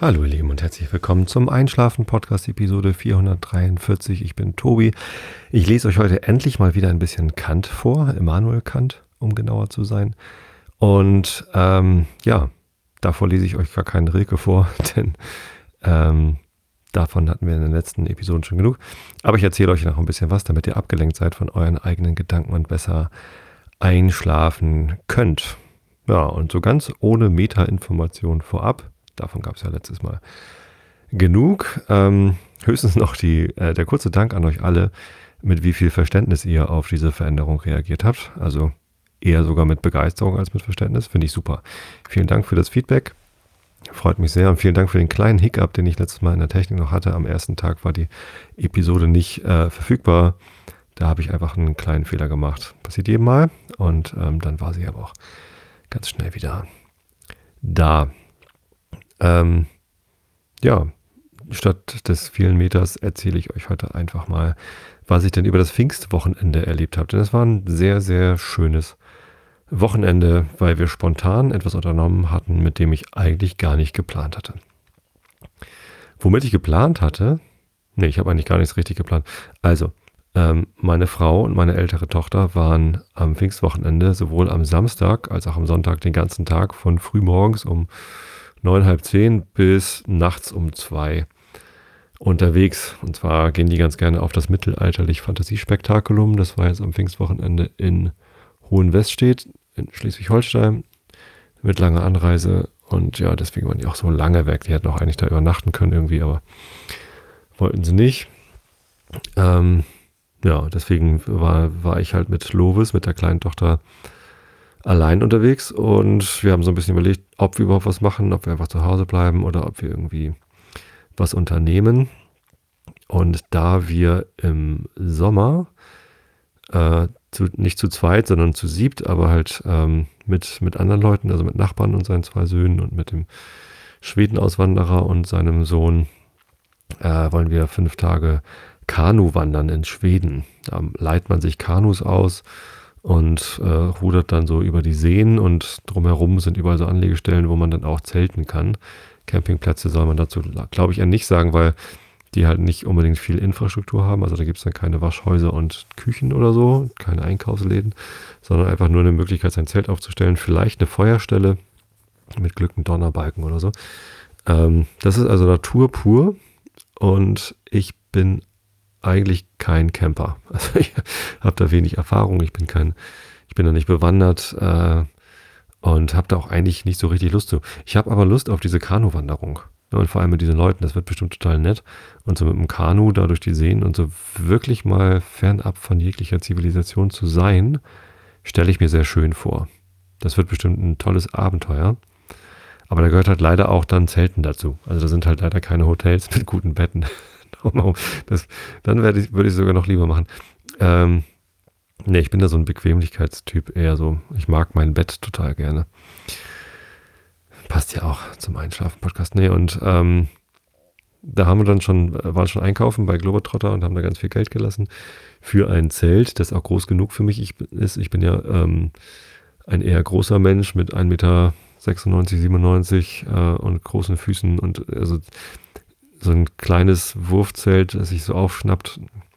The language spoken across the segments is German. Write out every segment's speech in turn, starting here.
Hallo ihr Lieben und herzlich willkommen zum Einschlafen-Podcast Episode 443. Ich bin Tobi. Ich lese euch heute endlich mal wieder ein bisschen Kant vor, Immanuel Kant, um genauer zu sein. Und davor lese ich euch gar keinen Rilke vor, denn davon hatten wir in den letzten Episoden schon genug. Aber ich erzähle euch noch ein bisschen was, damit ihr abgelenkt seid von euren eigenen Gedanken und besser einschlafen könnt. Ja, und so ganz ohne Meta-Information vorab. Davon gab es ja letztes Mal genug. Höchstens noch der kurze Dank an euch alle, mit wie viel Verständnis ihr auf diese Veränderung reagiert habt. Also eher sogar mit Begeisterung als mit Verständnis. Finde ich super. Vielen Dank für das Feedback. Freut mich sehr und vielen Dank für den kleinen Hiccup, den ich letztes Mal in der Technik noch hatte. Am ersten Tag war die Episode nicht verfügbar. Da habe ich einfach einen kleinen Fehler gemacht. Passiert jedem Mal. Und dann war sie aber auch ganz schnell wieder da. Statt des vielen Meters erzähle ich euch heute einfach mal, was ich denn über das Pfingstwochenende erlebt habe. Denn es war ein sehr, sehr schönes Wochenende, weil wir spontan etwas unternommen hatten, mit dem ich eigentlich gar nicht geplant hatte. Womit ich geplant hatte? Nee, ich habe eigentlich gar nichts richtig geplant. Also, meine Frau und meine ältere Tochter waren am Pfingstwochenende sowohl am Samstag als auch am Sonntag den ganzen Tag von frühmorgens um 9, halb 10 bis nachts um 2 unterwegs. Und zwar gehen die ganz gerne auf das mittelalterlich-Fantasiespektakulum. Das war jetzt am Pfingstwochenende in Hohenwestedt in Schleswig-Holstein mit langer Anreise. Und ja, deswegen waren die auch so lange weg. Die hätten auch eigentlich da übernachten können irgendwie, aber wollten sie nicht. Deswegen war ich halt mit Lovis, mit der kleinen Tochter, allein unterwegs und wir haben so ein bisschen überlegt, ob wir überhaupt was machen, ob wir einfach zu Hause bleiben oder ob wir irgendwie was unternehmen. Und da wir im Sommer nicht zu zweit, sondern zu siebt, aber halt mit anderen Leuten, also mit Nachbarn und seinen 2 Söhnen und mit dem Schwedenauswanderer und seinem Sohn, wollen wir 5 Tage Kanu wandern in Schweden. Da leiht man sich Kanus aus und rudert dann so über die Seen und drumherum sind überall so Anlegestellen, wo man dann auch zelten kann. Campingplätze soll man dazu, glaube ich, eher nicht sagen, weil die halt nicht unbedingt viel Infrastruktur haben. Also da gibt es dann keine Waschhäuser und Küchen oder so, keine Einkaufsläden, sondern einfach nur eine Möglichkeit, sein Zelt aufzustellen. Vielleicht eine Feuerstelle, mit Glück ein Donnerbalken oder so. Das ist also Natur pur und ich bin eigentlich kein Camper. Also ich habe da wenig Erfahrung, ich bin da nicht bewandert und habe da auch eigentlich nicht so richtig Lust zu. Ich habe aber Lust auf diese Kanuwanderung. Ja, und vor allem mit diesen Leuten, das wird bestimmt total nett. Und so mit dem Kanu da durch die Seen und so wirklich mal fernab von jeglicher Zivilisation zu sein, stelle ich mir sehr schön vor. Das wird bestimmt ein tolles Abenteuer. Aber da gehört halt leider auch dann Zelten dazu. Also da sind halt leider keine Hotels mit guten Betten. Dann würde ich es sogar noch lieber machen. Ich bin da so ein Bequemlichkeitstyp eher so. Ich mag mein Bett total gerne. Passt ja auch zum Einschlafen-Podcast. Da haben wir waren schon einkaufen bei Globetrotter und haben da ganz viel Geld gelassen für ein Zelt, das auch groß genug für mich ist. Ich bin ja ein eher großer Mensch mit 1,96 Meter, 97 und großen Füßen und also so ein kleines Wurfzelt, das sich so aufschnappt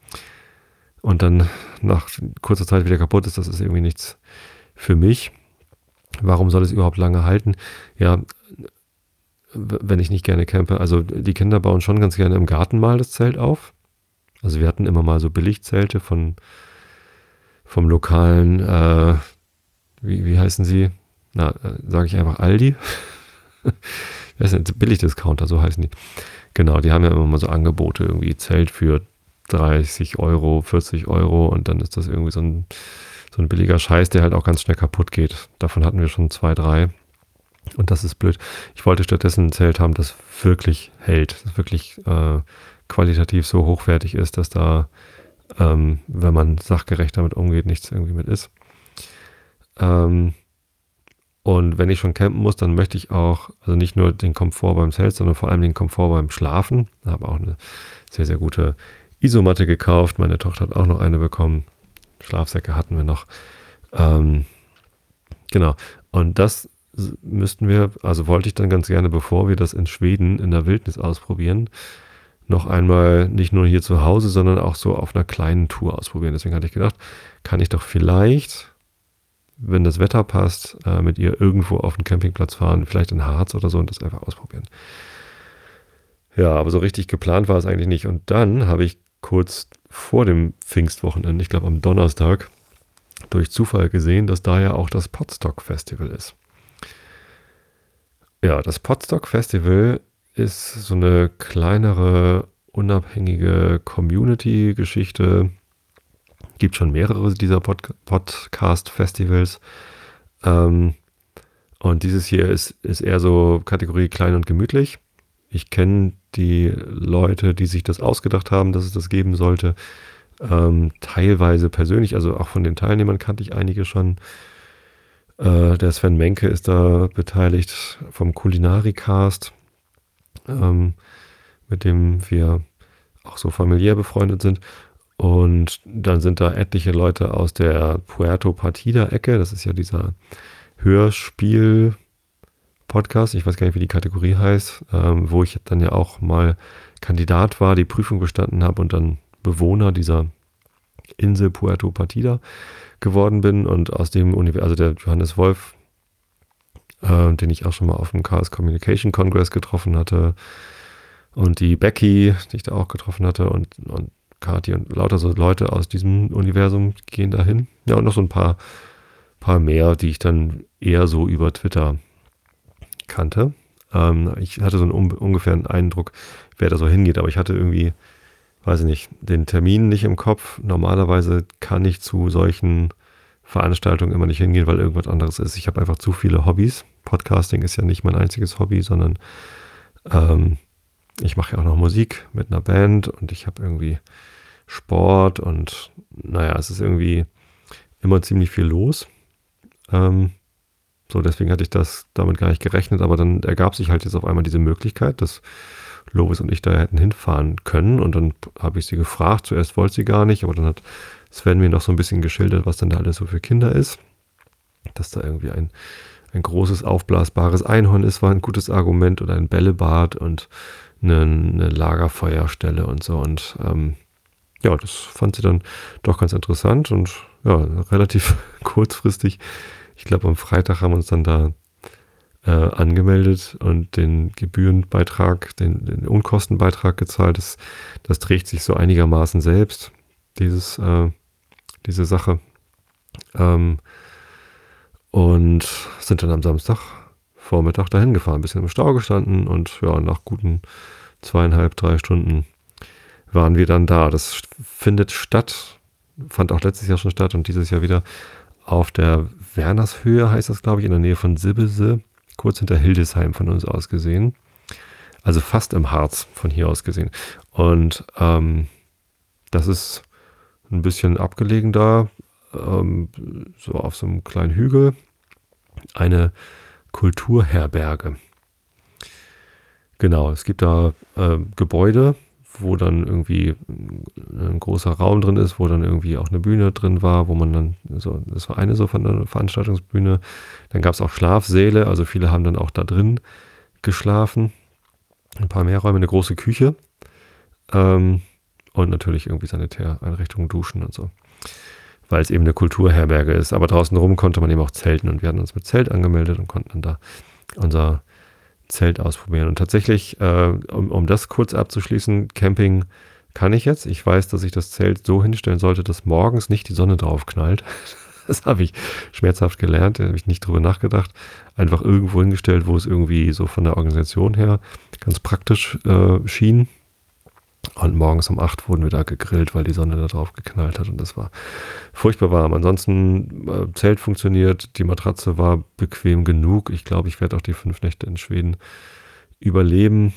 und dann nach kurzer Zeit wieder kaputt ist, das ist irgendwie nichts für mich. Warum soll es überhaupt lange halten? Ja, wenn ich nicht gerne campe. Also die Kinder bauen schon ganz gerne im Garten mal das Zelt auf. Also wir hatten immer mal so Billigzelte vom lokalen, wie heißen sie? Sage ich einfach Aldi. Das ist ein Billigdiscounter, so heißen die. Genau, die haben ja immer mal so Angebote, irgendwie Zelt für 30 Euro, 40 Euro und dann ist das irgendwie so ein billiger Scheiß, der halt auch ganz schnell kaputt geht. Davon hatten wir schon 2, 3 und das ist blöd. Ich wollte stattdessen ein Zelt haben, das wirklich hält, das wirklich qualitativ so hochwertig ist, dass da, wenn man sachgerecht damit umgeht, nichts irgendwie mit ist. Und wenn ich schon campen muss, dann möchte ich auch, also nicht nur den Komfort beim Zelt, sondern vor allem den Komfort beim Schlafen. Ich habe auch eine sehr, sehr gute Isomatte gekauft. Meine Tochter hat auch noch eine bekommen. Schlafsäcke hatten wir noch. Genau. Und das wollte ich dann ganz gerne, bevor wir das in Schweden in der Wildnis ausprobieren, noch einmal nicht nur hier zu Hause, sondern auch so auf einer kleinen Tour ausprobieren. Deswegen hatte ich gedacht, kann ich doch vielleicht, wenn das Wetter passt, mit ihr irgendwo auf den Campingplatz fahren, vielleicht in Harz oder so und das einfach ausprobieren. Ja, aber so richtig geplant war es eigentlich nicht. Und dann habe ich kurz vor dem Pfingstwochenende, ich glaube am Donnerstag, durch Zufall gesehen, dass da ja auch das Podstock Festival ist. Ja, das Podstock Festival ist so eine kleinere, unabhängige Community-Geschichte. Gibt schon mehrere dieser Podcast-Festivals. Und dieses hier ist eher so Kategorie klein und gemütlich. Ich kenne die Leute, die sich das ausgedacht haben, dass es das geben sollte, teilweise persönlich. Also auch von den Teilnehmern kannte ich einige schon. Der Sven Menke ist da beteiligt vom Kulinarikast, mit dem wir auch so familiär befreundet sind. Und dann sind da etliche Leute aus der Puerto Partida-Ecke. Das ist ja dieser Hörspiel-Podcast. Ich weiß gar nicht, wie die Kategorie heißt, wo ich dann ja auch mal Kandidat war, die Prüfung bestanden habe und dann Bewohner dieser Insel Puerto Partida geworden bin. Und aus dem also der Johannes Wolf, den ich auch schon mal auf dem Chaos Communication Congress getroffen hatte, und die Becky, die ich da auch getroffen hatte, und Kati und lauter so Leute aus diesem Universum gehen dahin. Ja, und noch so ein paar mehr, die ich dann eher so über Twitter kannte. Ich hatte so einen ungefähren Eindruck, wer da so hingeht, aber ich hatte irgendwie, weiß ich nicht, den Termin nicht im Kopf. Normalerweise kann ich zu solchen Veranstaltungen immer nicht hingehen, weil irgendwas anderes ist. Ich habe einfach zu viele Hobbys. Podcasting ist ja nicht mein einziges Hobby, sondern ich mache ja auch noch Musik mit einer Band und ich habe irgendwie Sport und naja, es ist irgendwie immer ziemlich viel los. So, deswegen hatte ich damit gar nicht gerechnet, aber dann ergab sich halt jetzt auf einmal diese Möglichkeit, dass Lovis und ich da hätten hinfahren können und dann habe ich sie gefragt. Zuerst wollte sie gar nicht, aber dann hat Sven mir noch so ein bisschen geschildert, was denn da alles so für Kinder ist. Dass da irgendwie ein großes aufblasbares Einhorn ist, war ein gutes Argument, oder ein Bällebad und eine Lagerfeuerstelle und so. Und ja, das fand sie dann doch ganz interessant und ja, relativ kurzfristig. Ich glaube, am Freitag haben wir uns dann da angemeldet und den Gebührenbeitrag, den Unkostenbeitrag gezahlt. Das trägt sich so einigermaßen selbst, diese Sache. Und sind dann am Samstagvormittag dahin gefahren, ein bisschen im Stau gestanden und ja, nach guten 2,5-3 Stunden waren wir dann da. Das findet statt, fand auch letztes Jahr schon statt und dieses Jahr wieder auf der Wernershöhe, heißt das, glaube ich, in der Nähe von Sibbese, kurz hinter Hildesheim von uns aus gesehen. Also fast im Harz von hier aus gesehen. Und das ist ein bisschen abgelegen da, so auf so einem kleinen Hügel, eine Kulturherberge. Genau, es gibt da Gebäude, wo dann irgendwie ein großer Raum drin ist, wo dann irgendwie auch eine Bühne drin war, wo man dann, das war eine so von der Veranstaltungsbühne. Dann gab es auch Schlafsäle, also viele haben dann auch da drin geschlafen. Ein paar mehr Räume, eine große Küche und natürlich irgendwie Sanitäreinrichtungen, Duschen und so. Weil es eben eine Kulturherberge ist. Aber draußen rum konnte man eben auch zelten und wir hatten uns mit Zelt angemeldet und konnten dann da unser Zelt ausprobieren. Und tatsächlich, um das kurz abzuschließen, Camping kann ich jetzt. Ich weiß, dass ich das Zelt so hinstellen sollte, dass morgens nicht die Sonne drauf knallt. Das habe ich schmerzhaft gelernt, da habe ich nicht drüber nachgedacht. Einfach irgendwo hingestellt, wo es irgendwie so von der Organisation her ganz praktisch schien. Und morgens um 8 wurden wir da gegrillt, weil die Sonne da drauf geknallt hat und das war furchtbar warm. Ansonsten Zelt funktioniert, die Matratze war bequem genug. Ich glaube, ich werde auch die 5 Nächte in Schweden überleben.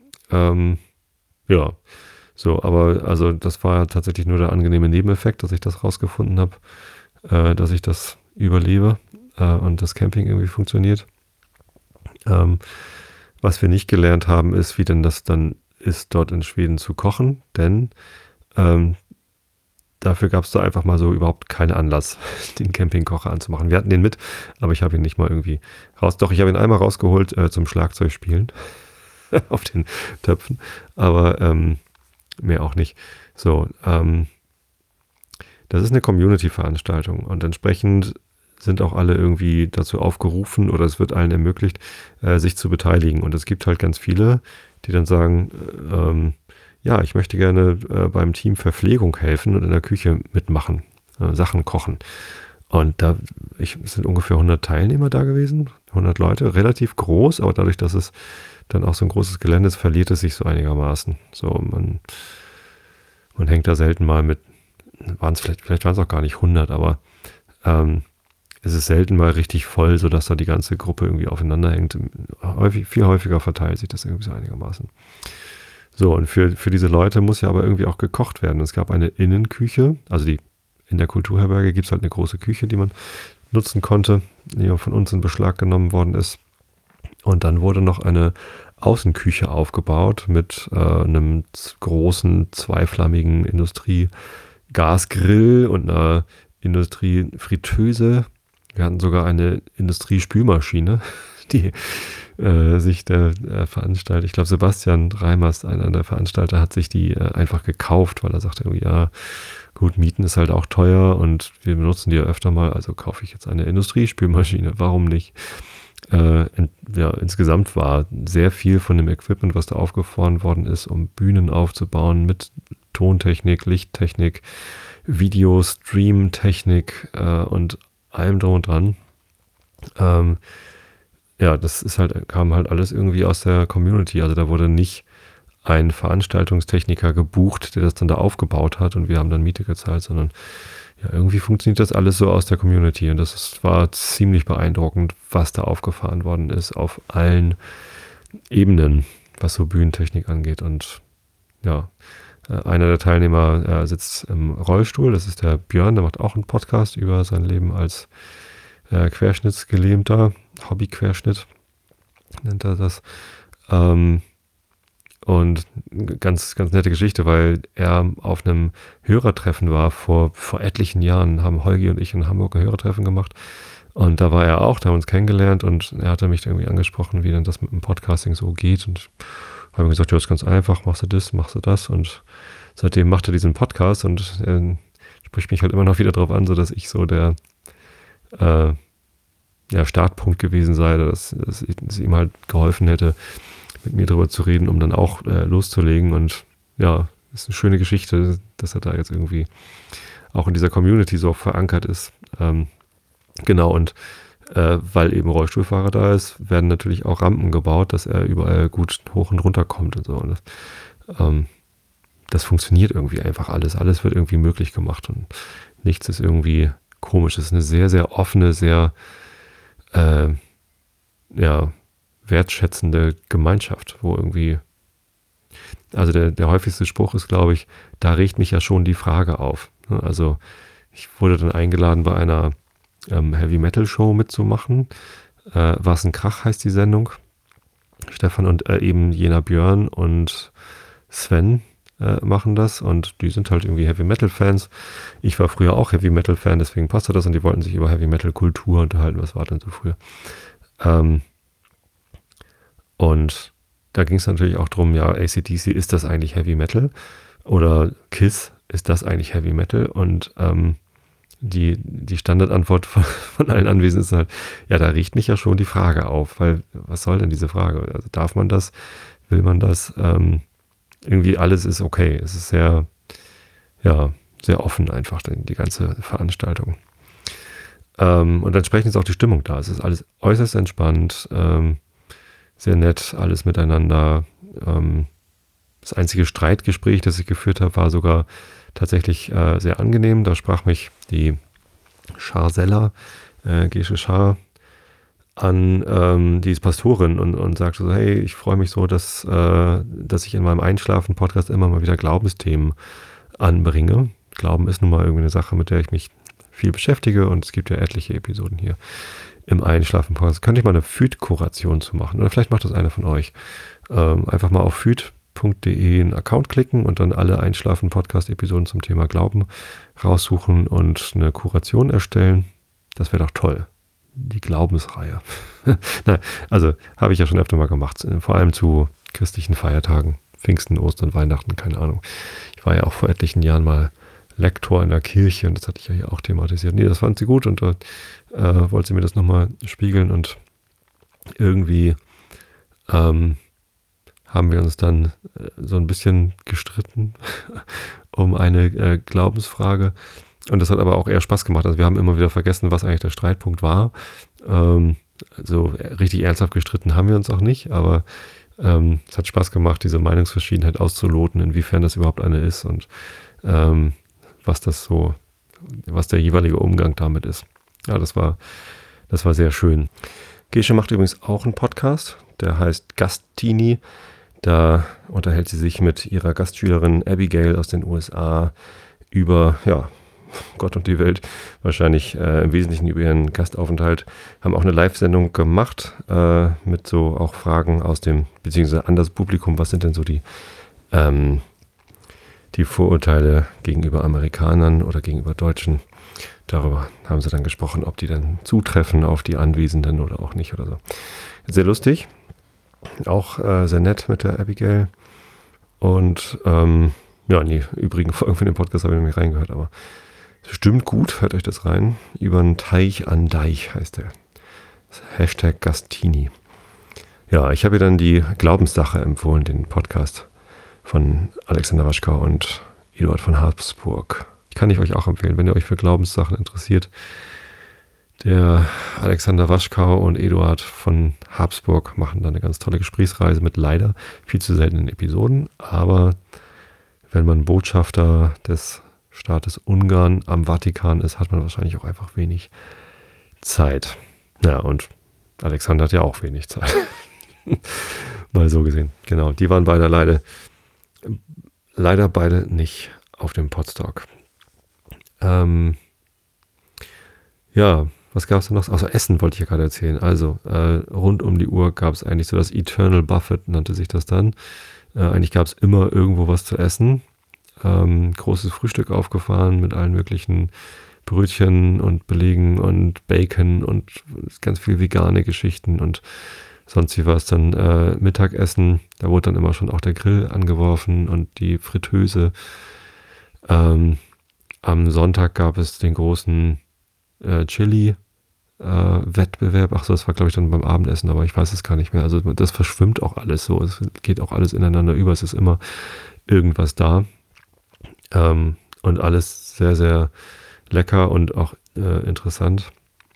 Ja, so, aber also das war tatsächlich nur der angenehme Nebeneffekt, dass ich das rausgefunden habe, dass ich das überlebe und das Camping irgendwie funktioniert. Was wir nicht gelernt haben, ist, wie denn das dann ist, dort in Schweden zu kochen, denn dafür gab es da einfach mal so überhaupt keinen Anlass, den Campingkocher anzumachen. Wir hatten den mit, aber ich habe ihn nicht mal irgendwie raus. Doch, ich habe ihn einmal rausgeholt zum Schlagzeugspielen auf den Töpfen, aber mehr auch nicht. So, das ist eine Community-Veranstaltung und entsprechend sind auch alle irgendwie dazu aufgerufen oder es wird allen ermöglicht, sich zu beteiligen. Und es gibt halt ganz viele, die dann sagen, ja, ich möchte gerne beim Team Verpflegung helfen und in der Küche mitmachen, Sachen kochen. Und es sind ungefähr 100 Teilnehmer da gewesen, 100 Leute, relativ groß, aber dadurch, dass es dann auch so ein großes Gelände ist, verliert es sich so einigermaßen. So, man hängt da selten mal mit, vielleicht waren es auch gar nicht 100, aber es ist selten mal richtig voll, sodass da die ganze Gruppe irgendwie aufeinander hängt. Viel häufiger verteilt sich das irgendwie so einigermaßen. So, und für diese Leute muss ja aber irgendwie auch gekocht werden. Es gab eine Innenküche, also in der Kulturherberge gibt es halt eine große Küche, die man nutzen konnte, die von uns in Beschlag genommen worden ist. Und dann wurde noch eine Außenküche aufgebaut mit einem großen, zweiflammigen Industriegasgrill und einer Industriefritteuse. Wir hatten sogar eine Industriespülmaschine, die sich der Veranstalter, ich glaube Sebastian Reimers, einer der Veranstalter, hat sich die einfach gekauft, weil er sagte irgendwie, ja, gut, Mieten ist halt auch teuer und wir benutzen die ja öfter mal, also kaufe ich jetzt eine Industriespülmaschine, warum nicht? Insgesamt war sehr viel von dem Equipment, was da aufgefahren worden ist, um Bühnen aufzubauen mit Tontechnik, Lichttechnik, Video, Streamtechnik und allem drum und dran. Das ist kam halt alles irgendwie aus der Community. Also da wurde nicht ein Veranstaltungstechniker gebucht, der das dann da aufgebaut hat und wir haben dann Miete gezahlt, sondern ja, irgendwie funktioniert das alles so aus der Community und war ziemlich beeindruckend, was da aufgefahren worden ist auf allen Ebenen, was so Bühnentechnik angeht. Und ja, einer der Teilnehmer sitzt im Rollstuhl, das ist der Björn, der macht auch einen Podcast über sein Leben als Querschnittsgelähmter, Hobbyquerschnitt nennt er das. Und ganz, ganz nette Geschichte, weil er auf einem Hörertreffen war vor etlichen Jahren, haben Holgi und ich in Hamburg ein Hörertreffen gemacht. Und da war er auch, da haben wir uns kennengelernt und er hatte mich irgendwie angesprochen, wie denn das mit dem Podcasting so geht. Und habe gesagt, ja, das ist ganz einfach, machst du das. Und seitdem macht er diesen Podcast und spricht mich halt immer noch wieder drauf an, sodass ich so der Startpunkt gewesen sei, dass es ihm halt geholfen hätte, mit mir drüber zu reden, um dann auch loszulegen. Und ja, ist eine schöne Geschichte, dass er da jetzt irgendwie auch in dieser Community so verankert ist. Genau, und weil eben Rollstuhlfahrer da ist, werden natürlich auch Rampen gebaut, dass er überall gut hoch und runter kommt und so. Und das funktioniert irgendwie einfach alles. Alles wird irgendwie möglich gemacht und nichts ist irgendwie komisch. Es ist eine sehr, sehr offene, sehr wertschätzende Gemeinschaft, wo irgendwie, also der häufigste Spruch ist, glaube ich, da regt mich ja schon die Frage auf. Also ich wurde dann eingeladen, bei einer Heavy-Metal-Show mitzumachen. Was ein Krach heißt die Sendung. Stefan und eben jener Björn und Sven machen das und die sind halt irgendwie Heavy-Metal-Fans. Ich war früher auch Heavy-Metal-Fan, deswegen passte das und die wollten sich über Heavy-Metal-Kultur unterhalten. Was war denn so früher? Und da ging es natürlich auch drum, ja, AC/DC, ist das eigentlich Heavy Metal? Oder KISS, ist das eigentlich Heavy Metal? Und die Standardantwort von allen Anwesenden ist halt, ja, da riecht mich ja schon die Frage auf, weil was soll denn diese Frage? Also darf man das? Will man das? Irgendwie alles ist okay. Es ist sehr offen einfach, die ganze Veranstaltung. Und entsprechend ist auch die Stimmung da. Es ist alles äußerst entspannt, sehr nett, alles miteinander. Das einzige Streitgespräch, das ich geführt habe, war sogar tatsächlich sehr angenehm. Da sprach mich die Schar-Seller, Gesche Schar, an, die ist Pastorin und sagte so, hey, ich freue mich so, dass ich in meinem Einschlafen-Podcast immer mal wieder Glaubensthemen anbringe. Glauben ist nun mal irgendwie eine Sache, mit der ich mich viel beschäftige und es gibt ja etliche Episoden hier im Einschlafen-Podcast. Könnte ich mal eine Food-Kuration zu machen oder vielleicht macht das einer von euch. Einfach mal auf Food podcast.de einen Account klicken und dann alle Einschlafen-Podcast-Episoden zum Thema Glauben raussuchen und eine Kuration erstellen. Das wäre doch toll. Die Glaubensreihe. Nein, also habe ich ja schon öfter mal gemacht, vor allem zu christlichen Feiertagen, Pfingsten, Ostern, Weihnachten, keine Ahnung. Ich war ja auch vor etlichen Jahren mal Lektor in der Kirche und das hatte ich ja hier auch thematisiert. Nee, das fand sie gut und da wollte sie mir das nochmal spiegeln und irgendwie haben wir uns dann so ein bisschen gestritten um eine Glaubensfrage. Und das hat aber auch eher Spaß gemacht. Also wir haben immer wieder vergessen, was eigentlich der Streitpunkt war. So richtig ernsthaft gestritten haben wir uns auch nicht, aber es hat Spaß gemacht, diese Meinungsverschiedenheit auszuloten, inwiefern das überhaupt eine ist und was der jeweilige Umgang damit ist. Ja, das war sehr schön. Gesche macht übrigens auch einen Podcast, der heißt Gastini. Da unterhält sie sich mit ihrer Gastschülerin Abigail aus den USA über, ja, Gott und die Welt, wahrscheinlich im Wesentlichen über ihren Gastaufenthalt, haben auch eine Live-Sendung gemacht mit so auch Fragen aus dem, beziehungsweise an das Publikum, was sind denn so die Vorurteile gegenüber Amerikanern oder gegenüber Deutschen. Darüber haben sie dann gesprochen, ob die dann zutreffen auf die Anwesenden oder auch nicht oder so. Sehr lustig, auch sehr nett mit der Abigail und übrigen Folgen von dem Podcast habe ich noch nicht reingehört, aber bestimmt gut, hört euch das rein. Über einen Teich an Deich heißt der. Hashtag Gastini. Ja, ich habe ihr dann die Glaubenssache empfohlen, den Podcast von Alexander Waschkau und Eduard von Habsburg. Kann ich euch auch empfehlen, wenn ihr euch für Glaubenssachen interessiert. Der Alexander Waschkau und Eduard von Habsburg machen da eine ganz tolle Gesprächsreise mit leider viel zu seltenen Episoden. Aber wenn man Botschafter des Staates Ungarn am Vatikan ist, hat man wahrscheinlich auch einfach wenig Zeit. Ja, und Alexander hat ja auch wenig Zeit. Mal so gesehen. Genau, die waren beide leider beide nicht auf dem Podstock. Ja, was gab es denn noch? Also Essen wollte ich ja gerade erzählen. Also rund um die Uhr gab es eigentlich so das Eternal Buffet, nannte sich das dann. Eigentlich gab es immer irgendwo was zu essen. Großes Frühstück aufgefahren mit allen möglichen Brötchen und Belegen und Bacon und ganz viel vegane Geschichten und sonst wie war es dann Mittagessen. Da wurde dann immer schon auch der Grill angeworfen und die Fritteuse. Am Sonntag gab es den großen Chili-Wettbewerb. Ach so, das war glaube ich dann beim Abendessen, aber ich weiß es gar nicht mehr. Also das verschwimmt auch alles so. Es geht auch alles ineinander über. Es ist immer irgendwas da. Und alles sehr, sehr lecker und auch interessant,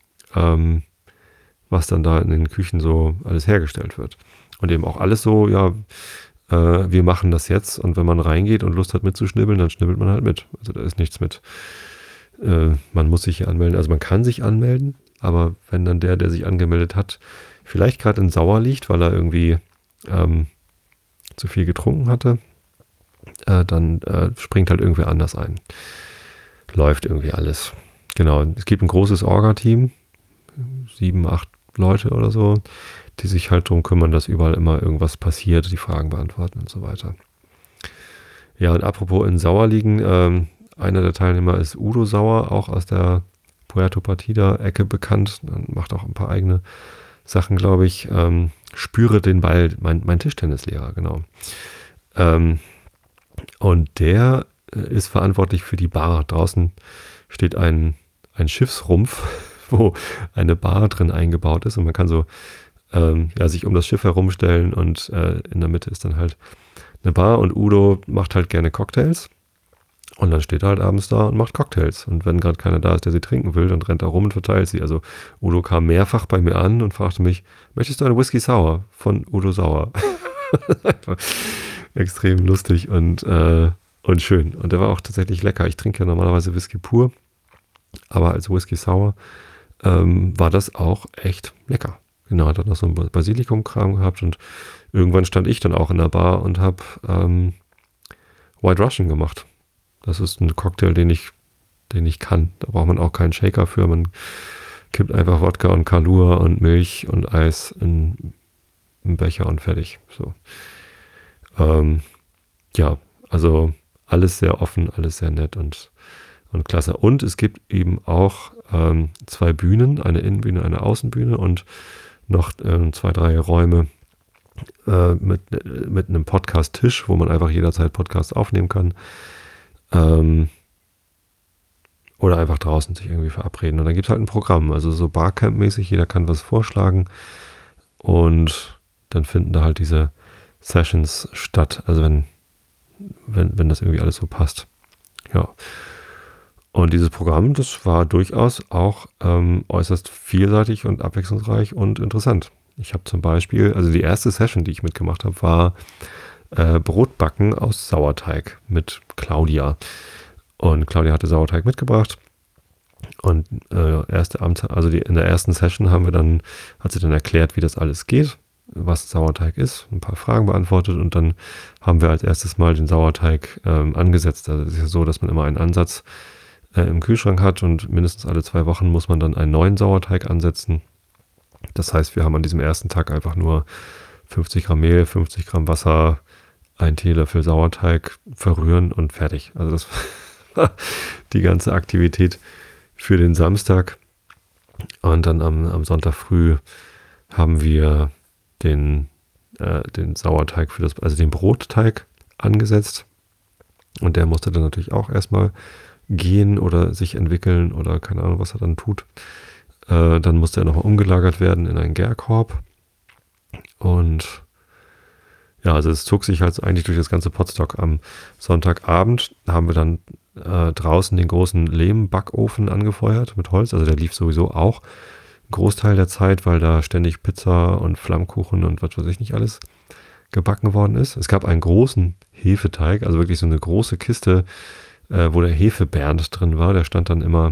was dann da in den Küchen so alles hergestellt wird. Und eben auch alles so, ja, wir machen das jetzt und wenn man reingeht und Lust hat mitzuschnibbeln, dann schnibbelt man halt mit. Also da ist nichts mit, man muss sich hier anmelden. Also man kann sich anmelden, aber wenn dann der sich angemeldet hat, vielleicht gerade in Sauer liegt, weil er irgendwie zu viel getrunken hatte, dann springt halt irgendwer anders ein. Läuft irgendwie alles. Genau, es gibt ein großes Orga-Team, 7, 8 Leute oder so, die sich halt darum kümmern, dass überall immer irgendwas passiert, die Fragen beantworten und so weiter. Ja, und apropos in Sauer liegen, einer der Teilnehmer ist Udo Sauer, auch aus der Puerto Partida-Ecke bekannt, macht auch ein paar eigene Sachen, glaube ich. Spüre den Ball, mein Tischtennislehrer, genau. Und der ist verantwortlich für die Bar. Draußen steht ein Schiffsrumpf, wo eine Bar drin eingebaut ist und man kann so sich um das Schiff herumstellen und in der Mitte ist dann halt eine Bar und Udo macht halt gerne Cocktails und dann steht er halt abends da und macht Cocktails und wenn gerade keiner da ist, der sie trinken will, dann rennt er rum und verteilt sie. Also Udo kam mehrfach bei mir an und fragte mich, möchtest du eine Whisky Sour von Udo Sauer? Extrem lustig und schön. Und der war auch tatsächlich lecker. Ich trinke ja normalerweise Whisky pur, aber als Whisky Sour war das auch echt lecker. Genau, hat dann noch so ein Basilikum-Kram gehabt und irgendwann stand ich dann auch in der Bar und habe White Russian gemacht. Das ist ein Cocktail, den ich kann. Da braucht man auch keinen Shaker für. Man kippt einfach Wodka und Kalua und Milch und Eis in einen Becher und fertig. So. Ja, also alles sehr offen, alles sehr nett und klasse. Und es gibt eben auch 2 Bühnen, eine Innenbühne, eine Außenbühne und noch 2, 3 Räume mit einem Podcast-Tisch, wo man einfach jederzeit Podcasts aufnehmen kann. Oder einfach draußen sich irgendwie verabreden. Und dann gibt es halt ein Programm, also so Barcamp-mäßig, jeder kann was vorschlagen und dann finden da halt diese Sessions statt, also wenn das irgendwie alles so passt. Ja. Und dieses Programm, das war durchaus auch äußerst vielseitig und abwechslungsreich und interessant. Ich habe zum Beispiel, also die erste Session, die ich mitgemacht habe, war Brotbacken aus Sauerteig mit Claudia. Und Claudia hatte Sauerteig mitgebracht. Und in der ersten Session hat sie dann erklärt, wie das alles geht, was Sauerteig ist, ein paar Fragen beantwortet und dann haben wir als erstes mal den Sauerteig angesetzt. Also es ist ja so, dass man immer einen Ansatz im Kühlschrank hat und mindestens alle 2 Wochen muss man dann einen neuen Sauerteig ansetzen. Das heißt, wir haben an diesem ersten Tag einfach nur 50 Gramm Mehl, 50 Gramm Wasser, 1 Teelöffel Sauerteig verrühren und fertig. Also das war die ganze Aktivität für den Samstag. Und dann am Sonntag früh haben wir den Sauerteig also den Brotteig angesetzt. Und der musste dann natürlich auch erstmal gehen oder sich entwickeln oder keine Ahnung, was er dann tut. Dann musste er nochmal umgelagert werden in einen Gärkorb. Und ja, also es zog sich halt eigentlich durch das ganze Potstock. Am Sonntagabend haben wir dann draußen den großen Lehmbackofen angefeuert mit Holz. Also der lief sowieso auch einen Großteil der Zeit, weil da ständig Pizza und Flammkuchen und was weiß ich nicht alles gebacken worden ist. Es gab einen großen Hefeteig, also wirklich so eine große Kiste, wo der Hefebernd drin war. Der stand dann immer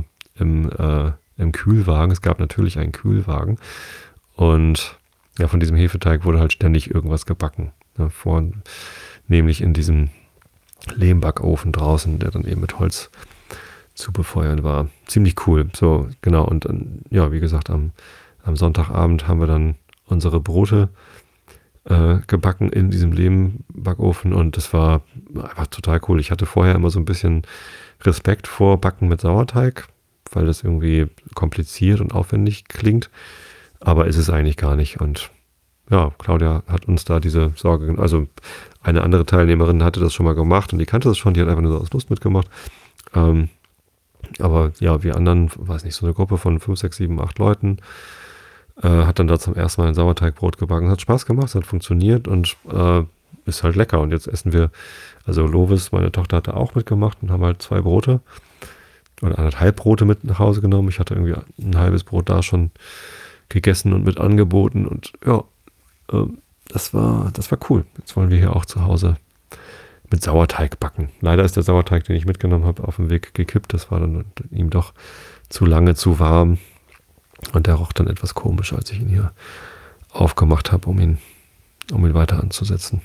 im Kühlwagen. Es gab natürlich einen Kühlwagen. Und ja, von diesem Hefeteig wurde halt ständig irgendwas gebacken. Ne, nämlich in diesem Lehmbackofen draußen, der dann eben mit Holz zu befeuern war. Ziemlich cool. So, genau. Und dann, ja, wie gesagt, am Sonntagabend haben wir dann unsere Brote gebacken in diesem Lehmbackofen und das war einfach total cool. Ich hatte vorher immer so ein bisschen Respekt vor Backen mit Sauerteig, weil das irgendwie kompliziert und aufwendig klingt, aber ist es eigentlich gar nicht. Und ja, Claudia hat uns da diese Sorge, also eine andere Teilnehmerin hatte das schon mal gemacht und die kannte das schon, die hat einfach nur so aus Lust mitgemacht. Aber ja, wir anderen, weiß nicht, so eine Gruppe von 5, 6, 7, 8 Leuten, hat dann da zum ersten Mal ein Sauerteigbrot gebacken. Hat Spaß gemacht, es hat funktioniert und ist halt lecker. Und jetzt essen wir, also Lovis, meine Tochter, hat da auch mitgemacht und haben halt 2 Brote oder 1,5 Brote mit nach Hause genommen. Ich hatte irgendwie ein halbes Brot da schon gegessen und mit angeboten und ja, das war cool. Jetzt wollen wir hier auch zu Hause mit Sauerteig backen. Leider ist der Sauerteig, den ich mitgenommen habe, auf dem Weg gekippt. Das war dann ihm doch zu lange, zu warm. Und der roch dann etwas komisch, als ich ihn hier aufgemacht habe, um ihn weiter anzusetzen.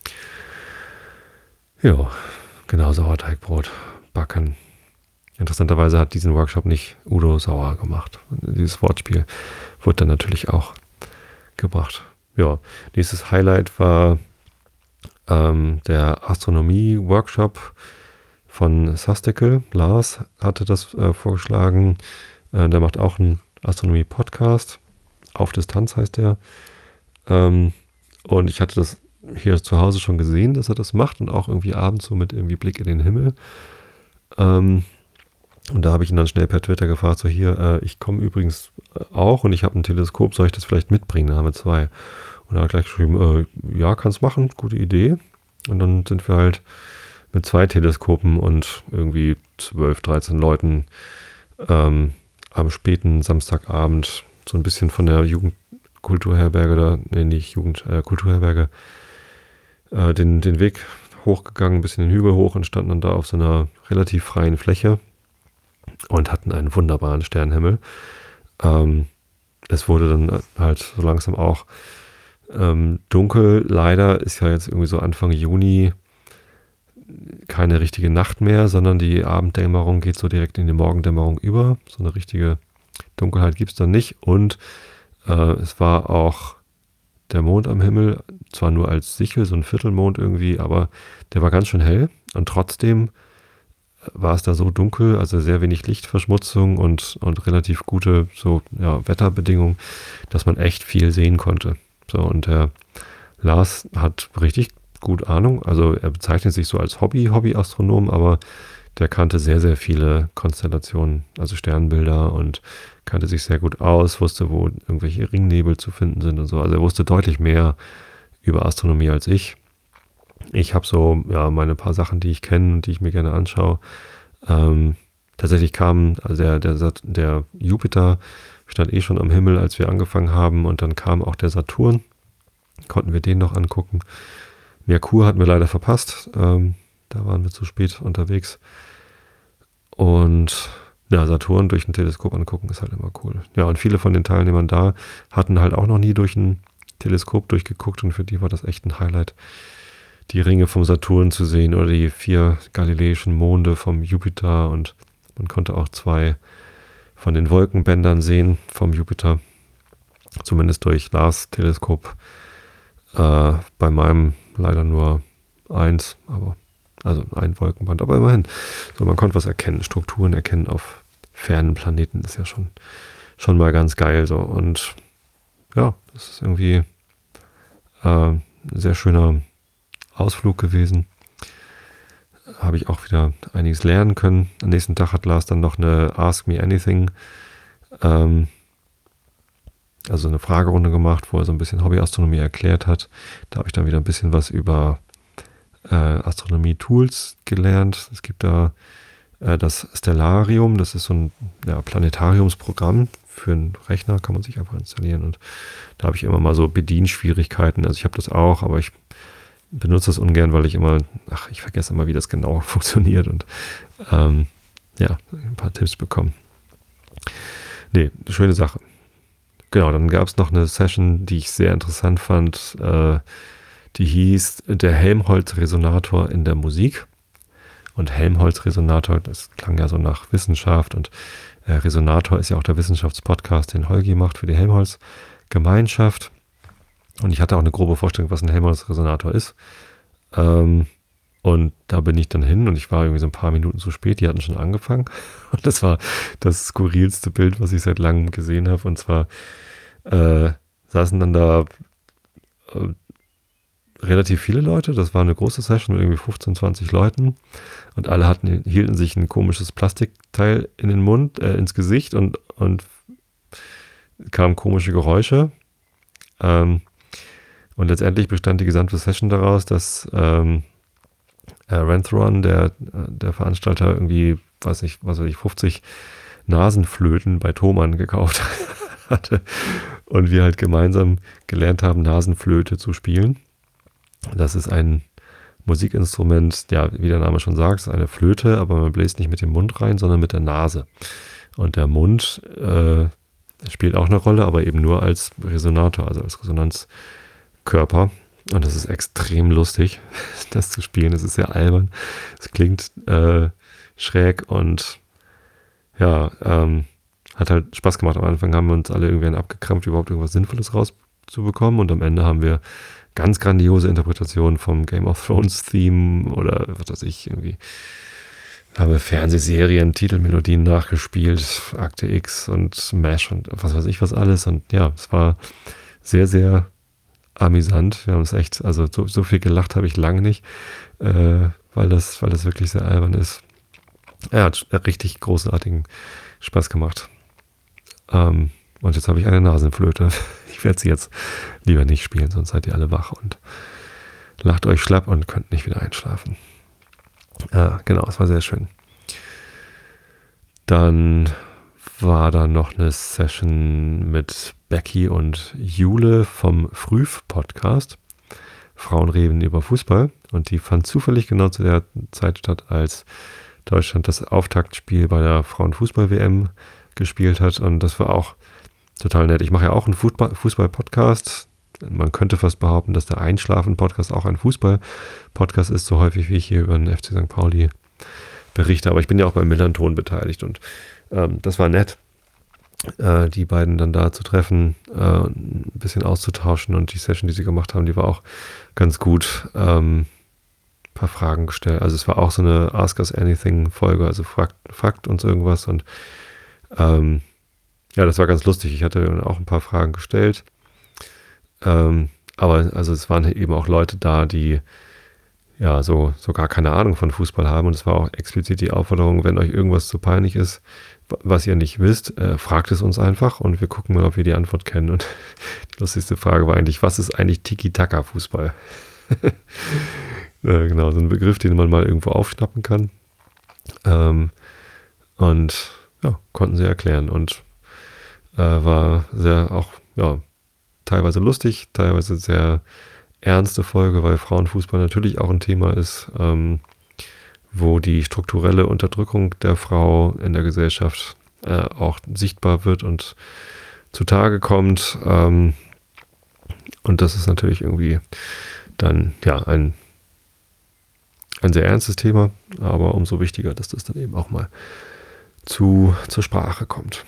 Ja, genau, Sauerteigbrot backen. Interessanterweise hat diesen Workshop nicht Udo Sauer gemacht. Dieses Wortspiel wurde dann natürlich auch gebracht. Ja, nächstes Highlight war der Astronomie-Workshop von Sastikel. Lars hatte das vorgeschlagen. Der macht auch einen Astronomie-Podcast. Auf Distanz heißt der. Und ich hatte das hier zu Hause schon gesehen, dass er das macht und auch irgendwie abends so mit irgendwie Blick in den Himmel. Und da habe ich ihn dann schnell per Twitter gefragt, so hier, ich komme übrigens auch und ich habe ein Teleskop, soll ich das vielleicht mitbringen? Da haben wir 2. Und er hat gleich geschrieben, ja, kannst machen, gute Idee. Und dann sind wir halt mit 2 Teleskopen und irgendwie 12, 13 Leuten am späten Samstagabend so ein bisschen von der Jugendkulturherberge Kulturherberge den Weg hochgegangen, ein bisschen den Hügel hoch und standen dann da auf so einer relativ freien Fläche und hatten einen wunderbaren Sternenhimmel. Es wurde dann halt so langsam auch dunkel. Leider ist ja jetzt irgendwie so Anfang Juni keine richtige Nacht mehr, sondern die Abenddämmerung geht so direkt in die Morgendämmerung über. So eine richtige Dunkelheit gibt es dann nicht. Und es war auch der Mond am Himmel, zwar nur als Sichel, so ein Viertelmond irgendwie, aber der war ganz schön hell und trotzdem war es da so dunkel, also sehr wenig Lichtverschmutzung und relativ gute so, ja, Wetterbedingungen, dass man echt viel sehen konnte. So, und der Lars hat richtig gut Ahnung, also er bezeichnet sich so als Hobby-Astronom, aber der kannte sehr, sehr viele Konstellationen, also Sternbilder, und kannte sich sehr gut aus, wusste, wo irgendwelche Ringnebel zu finden sind und so. Also er wusste deutlich mehr über Astronomie als ich. Ich habe so, ja, meine paar Sachen, die ich kenne und die ich mir gerne anschaue. Tatsächlich kam, also der Jupiter stand schon am Himmel, als wir angefangen haben, und dann kam auch der Saturn. Konnten wir den noch angucken. Merkur hatten wir leider verpasst. Da waren wir zu spät unterwegs. Und ja, Saturn durch ein Teleskop angucken ist halt immer cool. Ja, und viele von den Teilnehmern da hatten halt auch noch nie durch ein Teleskop durchgeguckt, und für die war das echt ein Highlight, die Ringe vom Saturn zu sehen oder die 4 galileischen Monde vom Jupiter, und man konnte auch 2 von den Wolkenbändern sehen vom Jupiter, zumindest durch Lars Teleskop. Bei meinem leider nur 1, aber also ein Wolkenband, aber immerhin. So, man konnte was erkennen, Strukturen erkennen auf fernen Planeten, ist ja schon mal ganz geil so. Und ja, das ist irgendwie ein sehr schöner Ausflug gewesen. Habe ich auch wieder einiges lernen können. Am nächsten Tag hat Lars dann noch eine Ask Me Anything, also eine Fragerunde gemacht, wo er so ein bisschen Hobbyastronomie erklärt hat. Da habe ich dann wieder ein bisschen was über Astronomie-Tools gelernt. Es gibt da das Stellarium, das ist so ein Planetariumsprogramm für einen Rechner, kann man sich einfach installieren, und da habe ich immer mal so Bedienschwierigkeiten. Also ich habe das auch, aber ich benutze das ungern, weil ich vergesse immer, wie das genau funktioniert, und ein paar Tipps bekommen. Nee, eine schöne Sache. Genau, dann gab es noch eine Session, die ich sehr interessant fand, die hieß der Helmholtz-Resonator in der Musik. Und Helmholtz-Resonator, das klang ja so nach Wissenschaft, und Resonator ist ja auch der Wissenschaftspodcast, den Holgi macht für die Helmholtz-Gemeinschaft. Und ich hatte auch eine grobe Vorstellung, was ein Helmholtz-Resonator ist. Und da bin ich dann hin, und ich war irgendwie so ein paar Minuten zu spät, die hatten schon angefangen. Und das war das skurrilste Bild, was ich seit langem gesehen habe. Und zwar saßen dann da relativ viele Leute, das war eine große Session mit irgendwie 15, 20 Leuten, und alle hielten sich ein komisches Plastikteil in den Mund, ins Gesicht, und kamen komische Geräusche. Und letztendlich bestand die gesamte Session daraus, dass Renthron, der Veranstalter, irgendwie, 50 Nasenflöten bei Thomann gekauft hatte, und wir halt gemeinsam gelernt haben, Nasenflöte zu spielen. Das ist ein Musikinstrument, ja, wie der Name schon sagt, ist eine Flöte, aber man bläst nicht mit dem Mund rein, sondern mit der Nase. Und der Mund spielt auch eine Rolle, aber eben nur als Resonator, also als Resonanzkörper. Und das ist extrem lustig, das zu spielen. Es ist sehr albern. Es klingt schräg, und ja, hat halt Spaß gemacht. Am Anfang haben wir uns alle irgendwie abgekrampft, überhaupt irgendwas Sinnvolles rauszubekommen, und am Ende haben wir ganz grandiose Interpretationen vom Game of Thrones Theme oder was weiß ich, irgendwie haben wir Fernsehserien, Titelmelodien nachgespielt, Akte X und Smash und was weiß ich was alles, und ja, es war sehr, sehr amüsant. Wir haben es echt, also so viel gelacht habe ich lange nicht, weil das wirklich sehr albern ist. Er hat richtig großartigen Spaß gemacht. Und jetzt habe ich eine Nasenflöte. Ich werde sie jetzt lieber nicht spielen, sonst seid ihr alle wach und lacht euch schlapp und könnt nicht wieder einschlafen. Genau, es war sehr schön. Dann war da noch eine Session mit Becky und Jule vom Früh-Podcast. Frauen reden über Fußball. Und die fand zufällig genau zu der Zeit statt, als Deutschland das Auftaktspiel bei der Frauenfußball-WM gespielt hat. Und das war auch total nett. Ich mache ja auch einen Fußball-Podcast. Man könnte fast behaupten, dass der Einschlafen-Podcast auch ein Fußball-Podcast ist, so häufig wie ich hier über den FC St. Pauli berichte. Aber ich bin ja auch beim Millanton beteiligt, und das war nett. die beiden dann da zu treffen, ein bisschen auszutauschen, und die Session, die sie gemacht haben, die war auch ganz gut. Paar Fragen gestellt. Also es war auch so eine Ask Us Anything Folge, also fragt uns irgendwas, und ja, das war ganz lustig. Ich hatte auch ein paar Fragen gestellt. Aber also es waren eben auch Leute da, die ja so gar keine Ahnung von Fußball haben, und es war auch explizit die Aufforderung, wenn euch irgendwas zu peinlich ist, was ihr nicht wisst, fragt es uns einfach, und wir gucken mal, ob wir die Antwort kennen. Und die lustigste Frage war eigentlich, was ist eigentlich Tiki-Taka-Fußball? Genau, so ein Begriff, den man mal irgendwo aufschnappen kann. Und ja, konnten sie erklären, und war sehr auch, ja, teilweise lustig, teilweise sehr ernste Folge, weil Frauenfußball natürlich auch ein Thema ist, wo die strukturelle Unterdrückung der Frau in der Gesellschaft auch sichtbar wird und zutage kommt. Und das ist natürlich irgendwie dann ja ein sehr ernstes Thema, aber umso wichtiger, dass das dann eben auch mal zur Sprache kommt.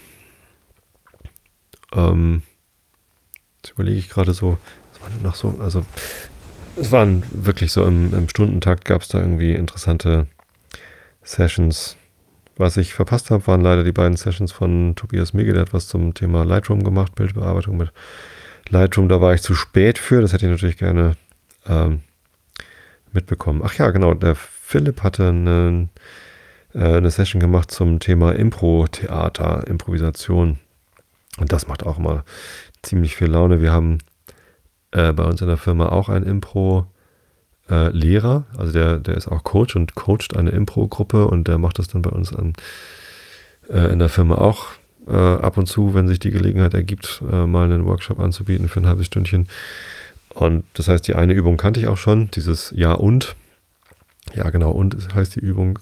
Jetzt überlege ich gerade so, was war denn noch so, also es waren wirklich so im Stundentakt, gab es da irgendwie interessante Sessions. Was ich verpasst habe, waren leider die beiden Sessions von Tobias Migge, der hat was zum Thema Lightroom gemacht, Bildbearbeitung mit Lightroom, da war ich zu spät für, das hätte ich natürlich gerne mitbekommen. Ach ja, genau, der Philipp hatte eine Session gemacht zum Thema Impro-Theater, Improvisation, und das macht auch mal ziemlich viel Laune. Wir haben bei uns in der Firma auch einen Impro-Lehrer, also der ist auch Coach und coacht eine Impro-Gruppe, und der macht das dann bei uns in der Firma auch ab und zu, wenn sich die Gelegenheit ergibt, mal einen Workshop anzubieten für ein halbes Stündchen. Und das heißt, die eine Übung kannte ich auch schon, dieses Ja und. Ja genau, und heißt die Übung.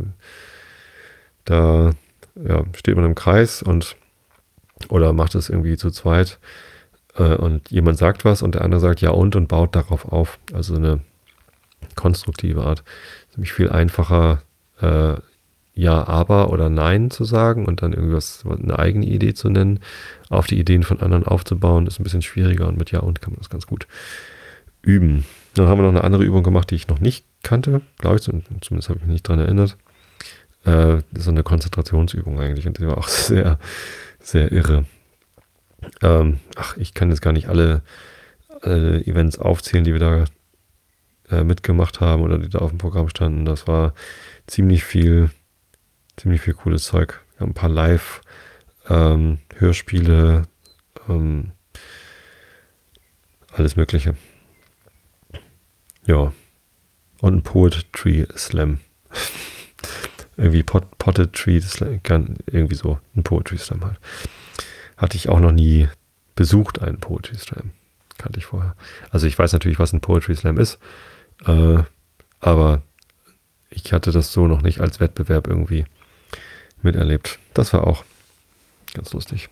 Da ja, steht man im Kreis oder macht es irgendwie zu zweit, und jemand sagt was und der andere sagt Ja und baut darauf auf. Also eine konstruktive Art. Nämlich viel einfacher Ja, aber oder Nein zu sagen und dann irgendwas, eine eigene Idee zu nennen, auf die Ideen von anderen aufzubauen, ist ein bisschen schwieriger, und mit Ja und kann man das ganz gut üben. Dann haben wir noch eine andere Übung gemacht, die ich noch nicht kannte, glaube ich, zumindest habe ich mich nicht dran erinnert. Das ist so eine Konzentrationsübung eigentlich, und die war auch sehr, sehr irre. Ich kann jetzt gar nicht alle Events aufzählen, die wir da mitgemacht haben oder die da auf dem Programm standen. Das war ziemlich viel cooles Zeug. Wir haben ein paar Live-Hörspiele, alles Mögliche. Ja, und ein Poetry Slam. Irgendwie Poetry Slam, irgendwie so, ein Poetry Slam halt. Hatte ich auch noch nie besucht, einen Poetry Slam. Kannte ich vorher. Also ich weiß natürlich, was ein Poetry Slam ist, aber ich hatte das so noch nicht als Wettbewerb irgendwie miterlebt. Das war auch ganz lustig.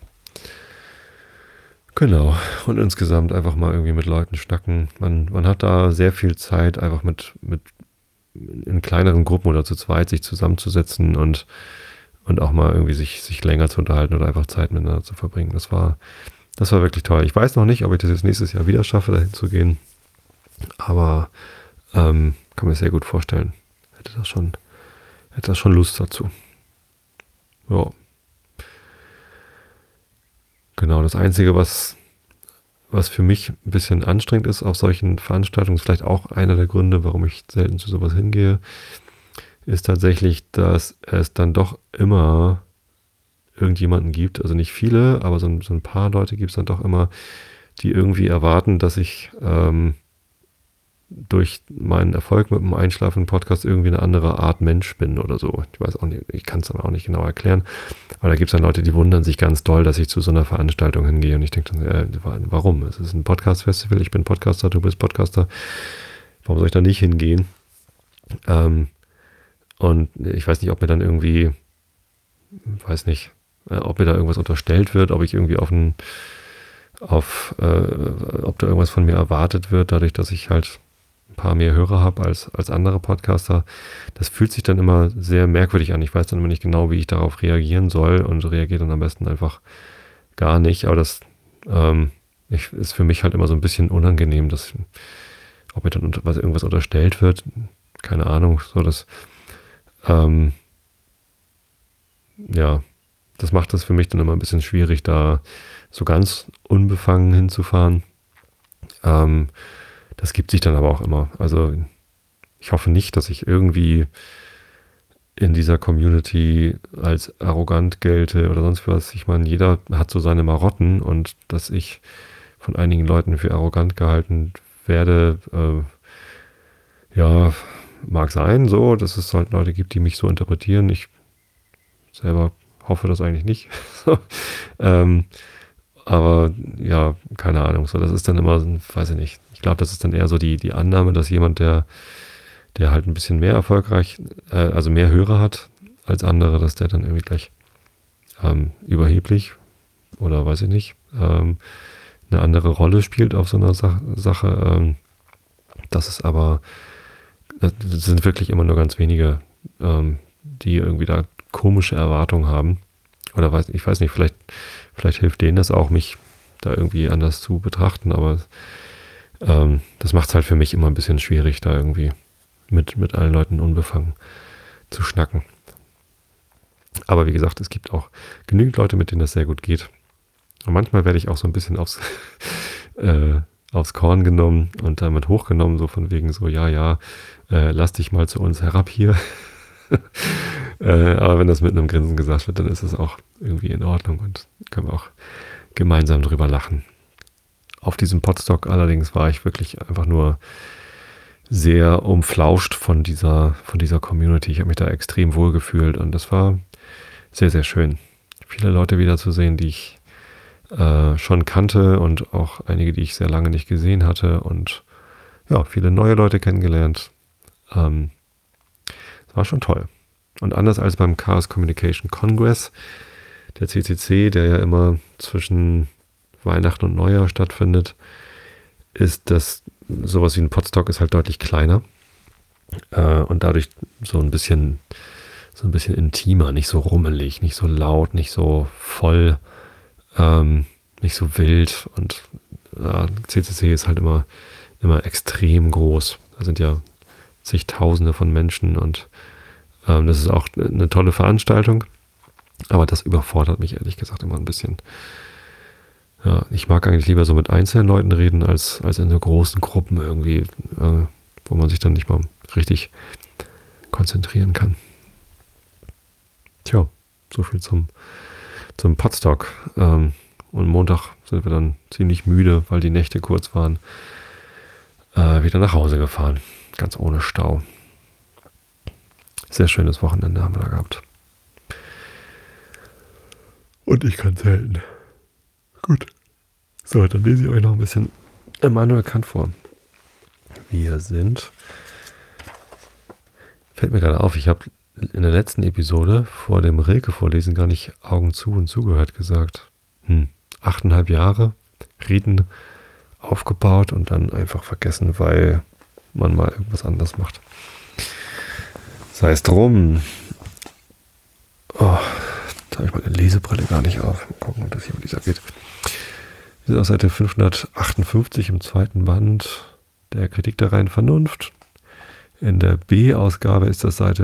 Genau. Und insgesamt einfach mal irgendwie mit Leuten schnacken. Man hat da sehr viel Zeit, einfach mit in kleineren Gruppen oder zu zweit sich zusammenzusetzen und auch mal irgendwie sich länger zu unterhalten oder einfach Zeit miteinander zu verbringen. Das war wirklich toll. Ich weiß noch nicht, ob ich das jetzt nächstes Jahr wieder schaffe, dahin zu gehen. Aber kann mir sehr gut vorstellen. Hätte das schon Lust dazu. Ja. Genau, das Einzige, was für mich ein bisschen anstrengend ist auf solchen Veranstaltungen, ist vielleicht auch einer der Gründe, warum ich selten zu sowas hingehe, ist tatsächlich, dass es dann doch immer irgendjemanden gibt, also nicht viele, aber so ein paar Leute gibt es dann doch immer, die irgendwie erwarten, dass ich durch meinen Erfolg mit dem Einschlafen-Podcast irgendwie eine andere Art Mensch bin oder so. Ich weiß auch nicht, ich kann es aber auch nicht genau erklären. Aber da gibt es dann Leute, die wundern sich ganz doll, dass ich zu so einer Veranstaltung hingehe. Und ich denke dann, warum? Es ist ein Podcast-Festival, ich bin Podcaster, du bist Podcaster. Warum soll ich da nicht hingehen? Und ich weiß nicht, ob mir dann irgendwie, ob mir da irgendwas unterstellt wird, ob ich irgendwie ob da irgendwas von mir erwartet wird, dadurch, dass ich halt ein paar mehr Hörer habe als andere Podcaster. Das fühlt sich dann immer sehr merkwürdig an. Ich weiß dann immer nicht genau, wie ich darauf reagieren soll, und reagiere dann am besten einfach gar nicht, aber das ist für mich halt immer so ein bisschen unangenehm, dass, ob mir dann irgendwas unterstellt wird, keine Ahnung, so dass, ja, das macht es für mich dann immer ein bisschen schwierig, da so ganz unbefangen hinzufahren. Das gibt sich dann aber auch immer. Also ich hoffe nicht, dass ich irgendwie in dieser Community als arrogant gelte oder sonst was. Ich meine, jeder hat so seine Marotten und dass ich von einigen Leuten für arrogant gehalten werde, ja, mag sein so, dass es halt Leute gibt, die mich so interpretieren. Ich selber hoffe das eigentlich nicht. Aber ja, keine Ahnung. So, das ist dann immer, weiß ich nicht. Ich glaube, das ist dann eher so die Annahme, dass jemand, der halt ein bisschen mehr also mehr Hörer hat als andere, dass der dann irgendwie gleich überheblich oder weiß ich nicht, eine andere Rolle spielt auf so einer Sache. Das sind wirklich immer nur ganz wenige, die irgendwie da komische Erwartungen haben. Oder ich weiß nicht, vielleicht hilft denen das auch, mich da irgendwie anders zu betrachten, aber das macht es halt für mich immer ein bisschen schwierig, da irgendwie mit allen Leuten unbefangen zu schnacken. Aber wie gesagt, es gibt auch genügend Leute, mit denen das sehr gut geht. Und manchmal werde ich auch so ein bisschen aufs Korn genommen und damit hochgenommen, so von wegen so, lass dich mal zu uns herab hier. Aber wenn das mit einem Grinsen gesagt wird, dann ist es auch irgendwie in Ordnung und können wir auch gemeinsam drüber lachen. Auf diesem Podstock allerdings war ich wirklich einfach nur sehr umflauscht von dieser Community. Ich habe mich da extrem wohl gefühlt und das war sehr, sehr schön. Viele Leute wiederzusehen, die ich schon kannte und auch einige, die ich sehr lange nicht gesehen hatte und ja, viele neue Leute kennengelernt. Das war schon toll. Und anders als beim Chaos Communication Congress, der CCC, der ja immer zwischen Weihnachten und Neujahr stattfindet, ist das sowas wie ein Podstock ist halt deutlich kleiner und dadurch so ein bisschen intimer, nicht so rummelig, nicht so laut, nicht so voll, nicht so wild und CCC ist halt immer extrem groß. Da sind ja zigtausende von Menschen und das ist auch eine tolle Veranstaltung, aber das überfordert mich ehrlich gesagt immer ein bisschen. Ja, ich mag eigentlich lieber so mit einzelnen Leuten reden, als in so großen Gruppen irgendwie, wo man sich dann nicht mal richtig konzentrieren kann. Tja, so viel zum Podstock. Und Montag sind wir dann ziemlich müde, weil die Nächte kurz waren, wieder nach Hause gefahren. Ganz ohne Stau. Sehr schönes Wochenende haben wir da gehabt. Und ich kann selten. Gut. So, dann lese ich euch noch ein bisschen Immanuel Kant vor. Wir sind, fällt mir gerade auf, ich habe in der letzten Episode vor dem Rilke-Vorlesen gar nicht Augen zu und zugehört gesagt. 8,5 Jahre Reden aufgebaut und dann einfach vergessen, weil man mal irgendwas anderes macht. Sei es drum. Oh, da habe ich meine Lesebrille gar nicht auf. Mal gucken, ob das hier mit dieser geht. Wir sind auf Seite 558 im zweiten Band der Kritik der reinen Vernunft. In der B-Ausgabe ist das Seite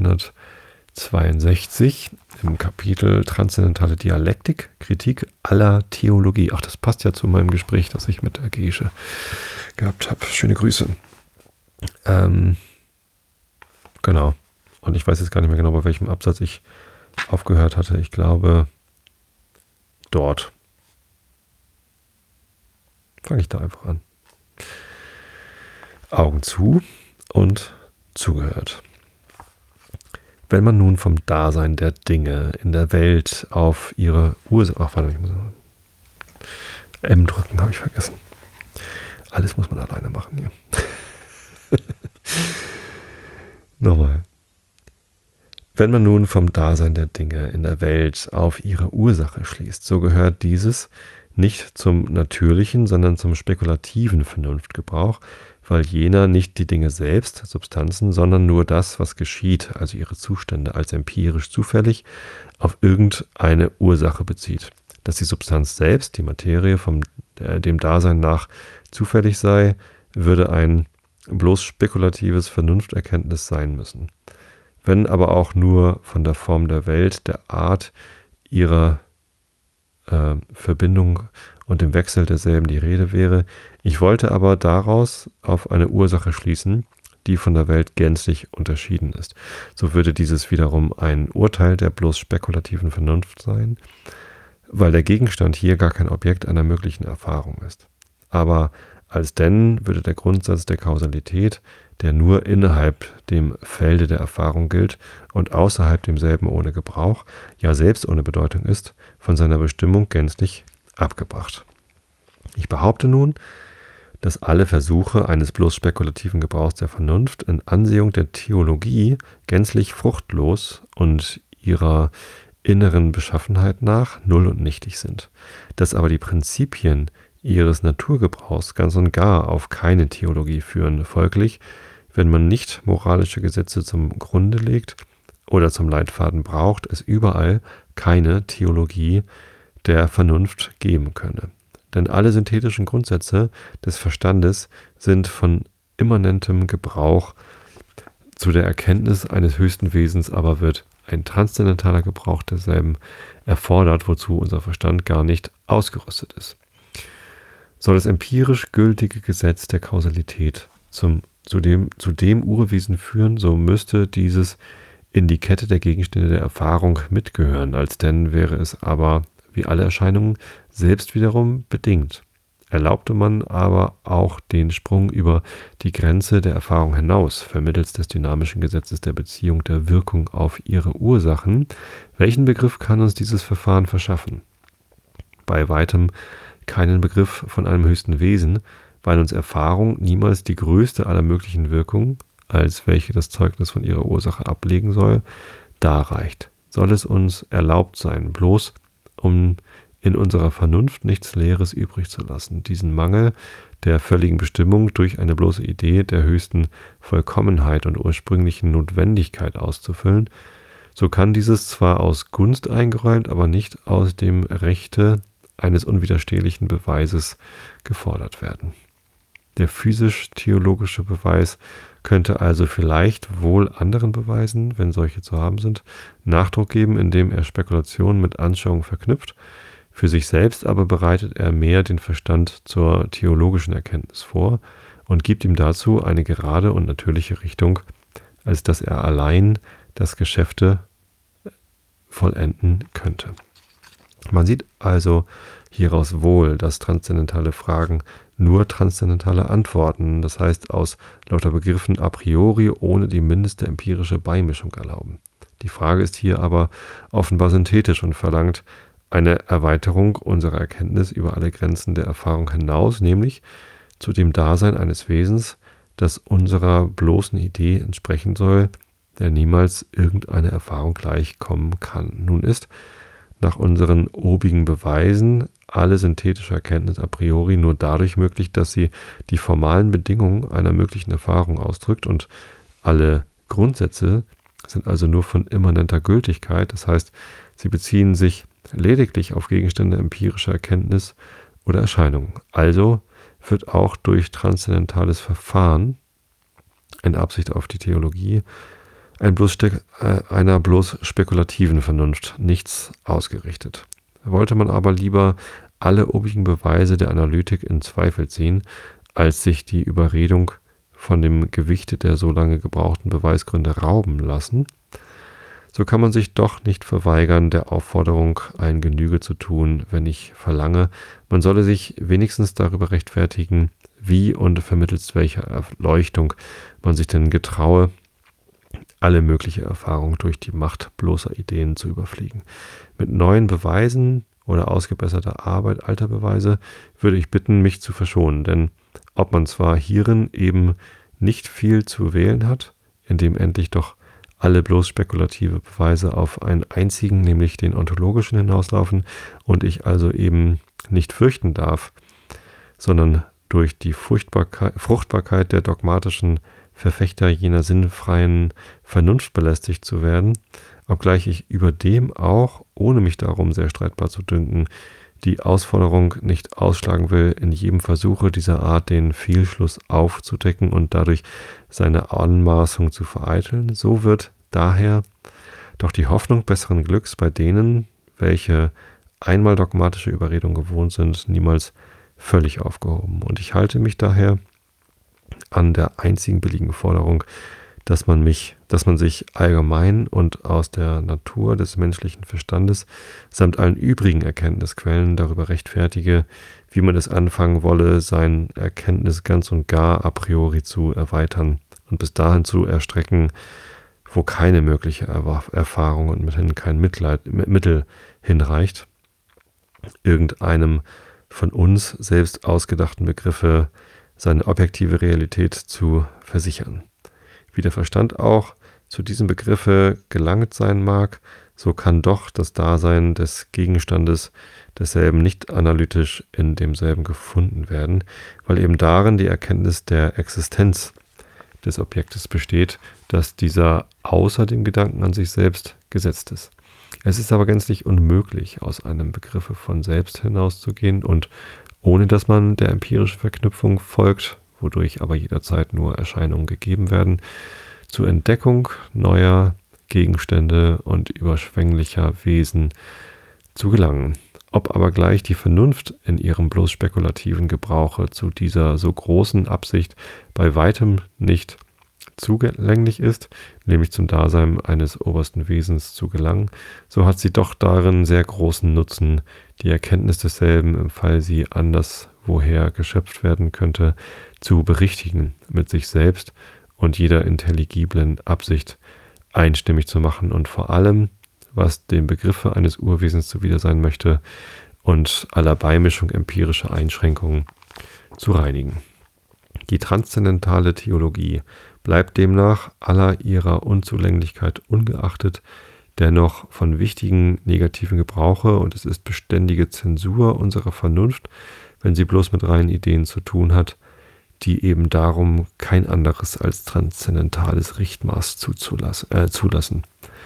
662 im Kapitel Transzendentale Dialektik, Kritik aller Theologie. Ach, das passt ja zu meinem Gespräch, das ich mit der Gesche gehabt habe. Schöne Grüße. Genau. Und ich weiß jetzt gar nicht mehr genau, bei welchem Absatz ich aufgehört hatte. Ich glaube, dort. Fange ich da einfach an. Augen zu und zugehört. Wenn man nun vom Dasein der Dinge in der Welt auf ihre Ursache... Ach, warte, ich muss M drücken, habe ich vergessen. Alles muss man alleine machen hier. Nochmal. Wenn man nun vom Dasein der Dinge in der Welt auf ihre Ursache schließt, so gehört dieses nicht zum natürlichen, sondern zum spekulativen Vernunftgebrauch, weil jener nicht die Dinge selbst, Substanzen, sondern nur das, was geschieht, also ihre Zustände als empirisch zufällig, auf irgendeine Ursache bezieht. dass die Substanz selbst, die Materie, dem Dasein nach zufällig sei, würde ein bloß spekulatives Vernunfterkenntnis sein müssen. Wenn aber auch nur von der Form der Welt, der Art ihrer Verbindung und dem Wechsel derselben die Rede wäre. Ich wollte aber daraus auf eine Ursache schließen, die von der Welt gänzlich unterschieden ist. So würde dieses wiederum ein Urteil der bloß spekulativen Vernunft sein, weil der Gegenstand hier gar kein Objekt einer möglichen Erfahrung ist. Aber alsdenn würde der Grundsatz der Kausalität, der nur innerhalb dem Felde der Erfahrung gilt und außerhalb demselben ohne Gebrauch, ja selbst ohne Bedeutung ist, von seiner Bestimmung gänzlich abgebracht. Ich behaupte nun, dass alle Versuche eines bloß spekulativen Gebrauchs der Vernunft in Ansehung der Theologie gänzlich fruchtlos und ihrer inneren Beschaffenheit nach null und nichtig sind, dass aber die Prinzipien ihres Naturgebrauchs ganz und gar auf keine Theologie führen. Folglich, wenn man nicht moralische Gesetze zum Grunde legt oder zum Leitfaden braucht, es überall keine Theologie der Vernunft geben könne. Denn alle synthetischen Grundsätze des Verstandes sind von immanentem Gebrauch zu der Erkenntnis eines höchsten Wesens, aber wird ein transzendentaler Gebrauch derselben erfordert, wozu unser Verstand gar nicht ausgerüstet ist. Soll das empirisch gültige Gesetz der Kausalität zu dem Urwesen führen, so müsste dieses in die Kette der Gegenstände der Erfahrung mitgehören, alsdenn wäre es aber, wie alle Erscheinungen, selbst wiederum bedingt. Erlaubte man aber auch den Sprung über die Grenze der Erfahrung hinaus, vermittels des dynamischen Gesetzes der Beziehung der Wirkung auf ihre Ursachen, welchen Begriff kann uns dieses Verfahren verschaffen? Bei weitem keinen Begriff von einem höchsten Wesen, weil uns Erfahrung niemals die größte aller möglichen Wirkungen, als welche das Zeugnis von ihrer Ursache ablegen soll, darreicht. Soll es uns erlaubt sein, bloß um in unserer Vernunft nichts Leeres übrig zu lassen, diesen Mangel der völligen Bestimmung durch eine bloße Idee der höchsten Vollkommenheit und ursprünglichen Notwendigkeit auszufüllen, so kann dieses zwar aus Gunst eingeräumt, aber nicht aus dem Rechte eines unwiderstehlichen Beweises gefordert werden. Der physisch-theologische Beweis könnte also vielleicht wohl anderen Beweisen, wenn solche zu haben sind, Nachdruck geben, indem er Spekulationen mit Anschauung verknüpft. Für sich selbst aber bereitet er mehr den Verstand zur theologischen Erkenntnis vor und gibt ihm dazu eine gerade und natürliche Richtung, als dass er allein das Geschäfte vollenden könnte. Man sieht also hieraus wohl, dass transzendentale Fragen nur transzendentale Antworten, das heißt aus lauter Begriffen a priori ohne die mindeste empirische Beimischung erlauben. Die Frage ist hier aber offenbar synthetisch und verlangt eine Erweiterung unserer Erkenntnis über alle Grenzen der Erfahrung hinaus, nämlich zu dem Dasein eines Wesens, das unserer bloßen Idee entsprechen soll, der niemals irgendeine Erfahrung gleichkommen kann. Nun ist nach unseren obigen Beweisen alle synthetische Erkenntnis a priori nur dadurch möglich, dass sie die formalen Bedingungen einer möglichen Erfahrung ausdrückt, und alle Grundsätze sind also nur von immanenter Gültigkeit, das heißt, sie beziehen sich lediglich auf Gegenstände empirischer Erkenntnis oder Erscheinungen. Also wird auch durch transzendentales Verfahren, in Absicht auf die Theologie, einer bloß spekulativen Vernunft nichts ausgerichtet. Wollte man aber lieber alle obigen Beweise der Analytik in Zweifel ziehen, als sich die Überredung von dem Gewichte der so lange gebrauchten Beweisgründe rauben lassen, so kann man sich doch nicht verweigern, der Aufforderung ein Genüge zu tun, wenn ich verlange, man solle sich wenigstens darüber rechtfertigen, wie und vermittels welcher Erleuchtung man sich denn getraue, alle mögliche Erfahrung durch die Macht bloßer Ideen zu überfliegen. Mit neuen Beweisen oder ausgebesserter Arbeit alter Beweise würde ich bitten, mich zu verschonen, denn ob man zwar hierin eben nicht viel zu wählen hat, indem endlich doch alle bloß spekulative Beweise auf einen einzigen, nämlich den ontologischen, hinauslaufen und ich also eben nicht fürchten darf, sondern durch die Fruchtbarkeit der dogmatischen Verfechter jener sinnfreien Vernunft belästigt zu werden, obgleich ich überdem auch, ohne mich darum sehr streitbar zu dünken, die Ausforderung nicht ausschlagen will, in jedem Versuche dieser Art den Fehlschluss aufzudecken und dadurch seine Anmaßung zu vereiteln. So wird daher doch die Hoffnung besseren Glücks bei denen, welche einmal dogmatische Überredung gewohnt sind, niemals völlig aufgehoben. Und ich halte mich daher an der einzigen billigen Forderung, dass man sich allgemein und aus der Natur des menschlichen Verstandes samt allen übrigen Erkenntnisquellen darüber rechtfertige, wie man es anfangen wolle, sein Erkenntnis ganz und gar a priori zu erweitern und bis dahin zu erstrecken, wo keine mögliche Erfahrung und mithin kein Mittel hinreicht, irgendeinem von uns selbst ausgedachten Begriffe seine objektive Realität zu versichern. Wie der Verstand auch zu diesem Begriffe gelangt sein mag, so kann doch das Dasein des Gegenstandes desselben nicht analytisch in demselben gefunden werden, weil eben darin die Erkenntnis der Existenz des Objektes besteht, dass dieser außer dem Gedanken an sich selbst gesetzt ist. Es ist aber gänzlich unmöglich, aus einem Begriffe von selbst hinauszugehen und ohne dass man der empirischen Verknüpfung folgt, wodurch aber jederzeit nur Erscheinungen gegeben werden, zur Entdeckung neuer Gegenstände und überschwänglicher Wesen zu gelangen. Ob aber gleich die Vernunft in ihrem bloß spekulativen Gebrauche zu dieser so großen Absicht bei weitem nicht zugänglich ist, nämlich zum Dasein eines obersten Wesens zu gelangen, so hat sie doch darin sehr großen Nutzen, die Erkenntnis desselben, im Fall sie anderswoher geschöpft werden könnte, zu berichtigen, mit sich selbst und jeder intelligiblen Absicht einstimmig zu machen und vor allem, was dem Begriffe eines Urwesens zuwider sein möchte und aller Beimischung empirischer Einschränkungen zu reinigen. Die transzendentale Theologie bleibt demnach aller ihrer Unzulänglichkeit ungeachtet dennoch von wichtigen negativen Gebrauche und es ist beständige Zensur unserer Vernunft, wenn sie bloß mit reinen Ideen zu tun hat, die eben darum kein anderes als transzendentales Richtmaß zulassen.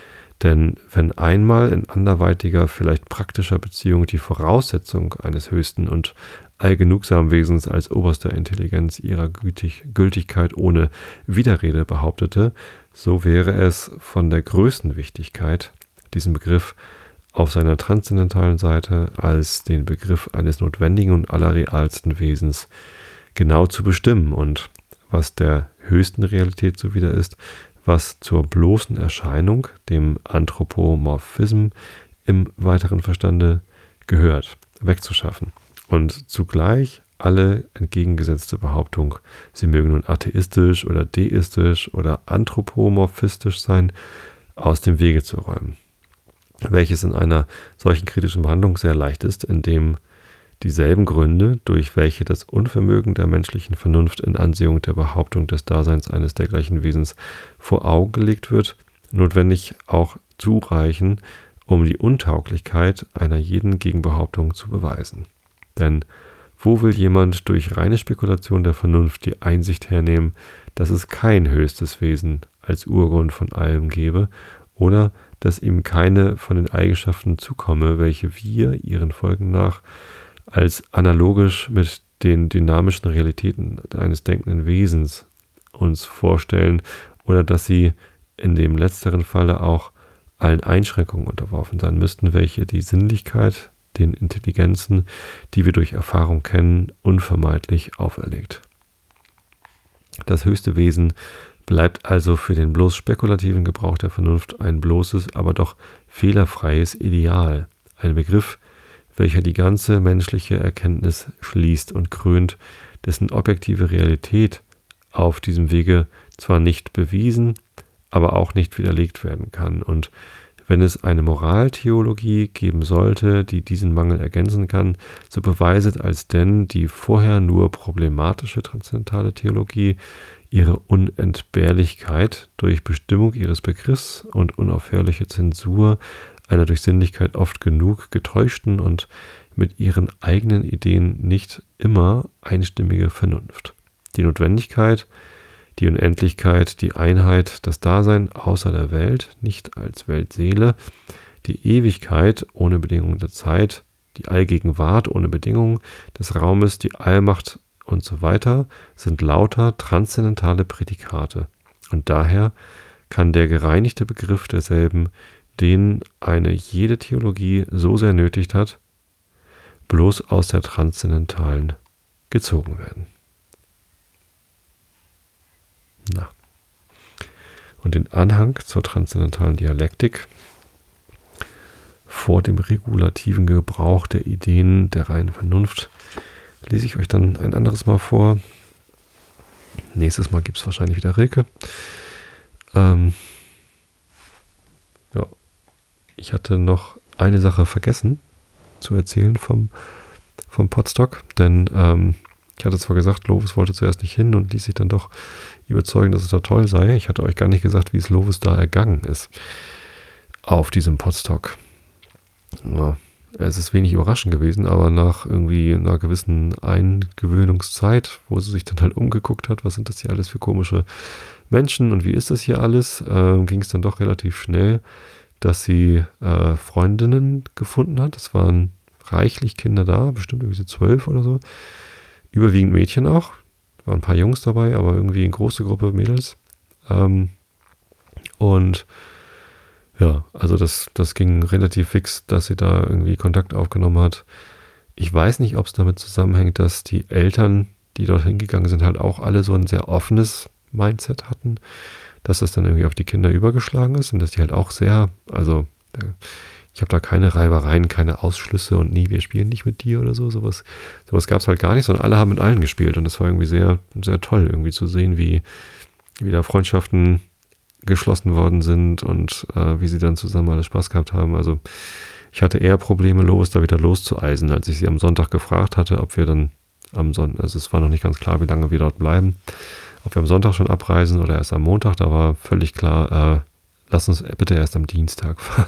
Denn wenn einmal in anderweitiger, vielleicht praktischer Beziehung die Voraussetzung eines höchsten und allgenugsamen Wesens als oberster Intelligenz ihrer Gültigkeit ohne Widerrede behauptete, so wäre es von der größten Wichtigkeit, diesen Begriff auf seiner transzendentalen Seite als den Begriff eines notwendigen und allerrealsten Wesens genau zu bestimmen und was der höchsten Realität zuwider ist, was zur bloßen Erscheinung, dem Anthropomorphism im weiteren Verstande gehört, wegzuschaffen und zugleich alle entgegengesetzte Behauptung, sie mögen nun atheistisch oder deistisch oder anthropomorphistisch sein, aus dem Wege zu räumen, welches in einer solchen kritischen Behandlung sehr leicht ist, indem dieselben Gründe, durch welche das Unvermögen der menschlichen Vernunft in Ansehung der Behauptung des Daseins eines dergleichen Wesens vor Augen gelegt wird, notwendig auch zureichen, um die Untauglichkeit einer jeden Gegenbehauptung zu beweisen. Denn wo will jemand durch reine Spekulation der Vernunft die Einsicht hernehmen, dass es kein höchstes Wesen als Urgrund von allem gebe oder dass ihm keine von den Eigenschaften zukomme, welche wir ihren Folgen nach als analogisch mit den dynamischen Realitäten eines denkenden Wesens uns vorstellen oder dass sie in dem letzteren Falle auch allen Einschränkungen unterworfen sein müssten, welche die Sinnlichkeit den Intelligenzen, die wir durch Erfahrung kennen, unvermeidlich auferlegt. Das höchste Wesen bleibt also für den bloß spekulativen Gebrauch der Vernunft ein bloßes, aber doch fehlerfreies Ideal, ein Begriff, welcher die ganze menschliche Erkenntnis schließt und krönt, dessen objektive Realität auf diesem Wege zwar nicht bewiesen, aber auch nicht widerlegt werden kann. Und wenn es eine Moraltheologie geben sollte, die diesen Mangel ergänzen kann, so beweiset alsdenn die vorher nur problematische transzendentale Theologie ihre Unentbehrlichkeit durch Bestimmung ihres Begriffs und unaufhörliche Zensur einer durch Sinnlichkeit oft genug getäuschten und mit ihren eigenen Ideen nicht immer einstimmige Vernunft. Die Notwendigkeit, die Unendlichkeit, die Einheit, das Dasein außer der Welt, nicht als Weltseele, die Ewigkeit ohne Bedingung der Zeit, die Allgegenwart ohne Bedingung des Raumes, die Allmacht und so weiter, sind lauter transzendentale Prädikate. Und daher kann der gereinigte Begriff derselben, den eine jede Theologie so sehr nötigt hat, bloß aus der transzendentalen gezogen werden. Na. Und den Anhang zur transzendentalen Dialektik vor dem regulativen Gebrauch der Ideen der reinen Vernunft lese ich euch dann ein anderes Mal vor. Nächstes Mal gibt es wahrscheinlich wieder Rilke. Ja. Ich hatte noch eine Sache vergessen zu erzählen vom Podstock, denn ich hatte zwar gesagt, Lovis wollte zuerst nicht hin und ließ sich dann doch überzeugen, dass es da toll sei. Ich hatte euch gar nicht gesagt, wie es Lovis da ergangen ist auf diesem Podstock. Ja, es ist wenig überraschend gewesen, aber nach irgendwie einer gewissen Eingewöhnungszeit, wo sie sich dann halt umgeguckt hat, was sind das hier alles für komische Menschen und wie ist das hier alles, ging es dann doch relativ schnell, dass sie Freundinnen gefunden hat. Es waren reichlich Kinder da, bestimmt irgendwie so 12 oder so. Überwiegend Mädchen auch. Waren ein paar Jungs dabei, aber irgendwie eine große Gruppe Mädels. Und ja, also das ging relativ fix, dass sie da irgendwie Kontakt aufgenommen hat. Ich weiß nicht, ob es damit zusammenhängt, dass die Eltern, die dort hingegangen sind, halt auch alle so ein sehr offenes Mindset hatten, dass das dann irgendwie auf die Kinder übergeschlagen ist und dass die halt auch sehr, also ich habe da keine Reibereien, keine Ausschlüsse und nie, wir spielen nicht mit dir oder so. Sowas gab es halt gar nicht, sondern alle haben mit allen gespielt und das war irgendwie sehr, sehr toll, irgendwie zu sehen, wie da Freundschaften geschlossen worden sind und wie sie dann zusammen alles Spaß gehabt haben. Also ich hatte eher Probleme, Lovis da wieder loszueisen, als ich sie am Sonntag gefragt hatte, ob wir dann am Sonntag, also es war noch nicht ganz klar, wie lange wir dort bleiben, ob wir am Sonntag schon abreisen oder erst am Montag. Da war völlig klar, lass uns bitte erst am Dienstag fahren.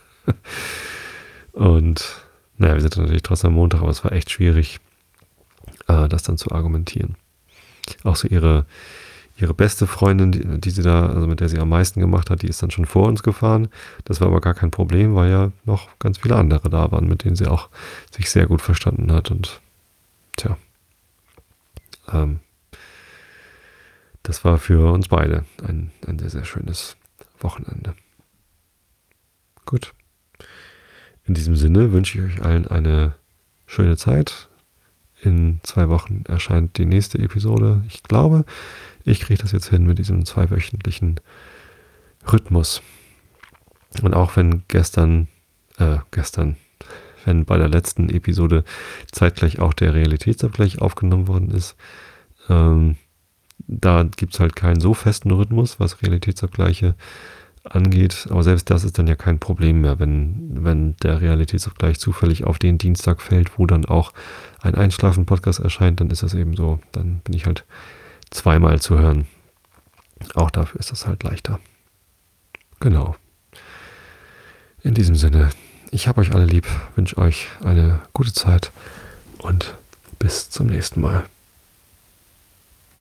Und naja, wir sind dann natürlich trotzdem am Montag, aber es war echt schwierig, das dann zu argumentieren. Auch so ihre beste Freundin, die sie da, also mit der sie am meisten gemacht hat, die ist dann schon vor uns gefahren. Das war aber gar kein Problem, weil ja noch ganz viele andere da waren, mit denen sie auch sich sehr gut verstanden hat. Und tja, das war für uns beide ein sehr, sehr schönes Wochenende. Gut. In diesem Sinne wünsche ich euch allen eine schöne Zeit. In 2 Wochen erscheint die nächste Episode. Ich glaube, ich kriege das jetzt hin mit diesem 2-wöchentlichen Rhythmus. Und auch wenn wenn bei der letzten Episode zeitgleich auch der Realitätsabgleich aufgenommen worden ist, da gibt es halt keinen so festen Rhythmus, was Realitätsabgleiche angeht. Aber selbst das ist dann ja kein Problem mehr, wenn der Realitätsabgleich zufällig auf den Dienstag fällt, wo dann auch ein Einschlafen-Podcast erscheint, dann ist das eben so. Dann bin ich halt zweimal zu hören. Auch dafür ist das halt leichter. Genau. In diesem Sinne, ich habe euch alle lieb, wünsche euch eine gute Zeit und bis zum nächsten Mal.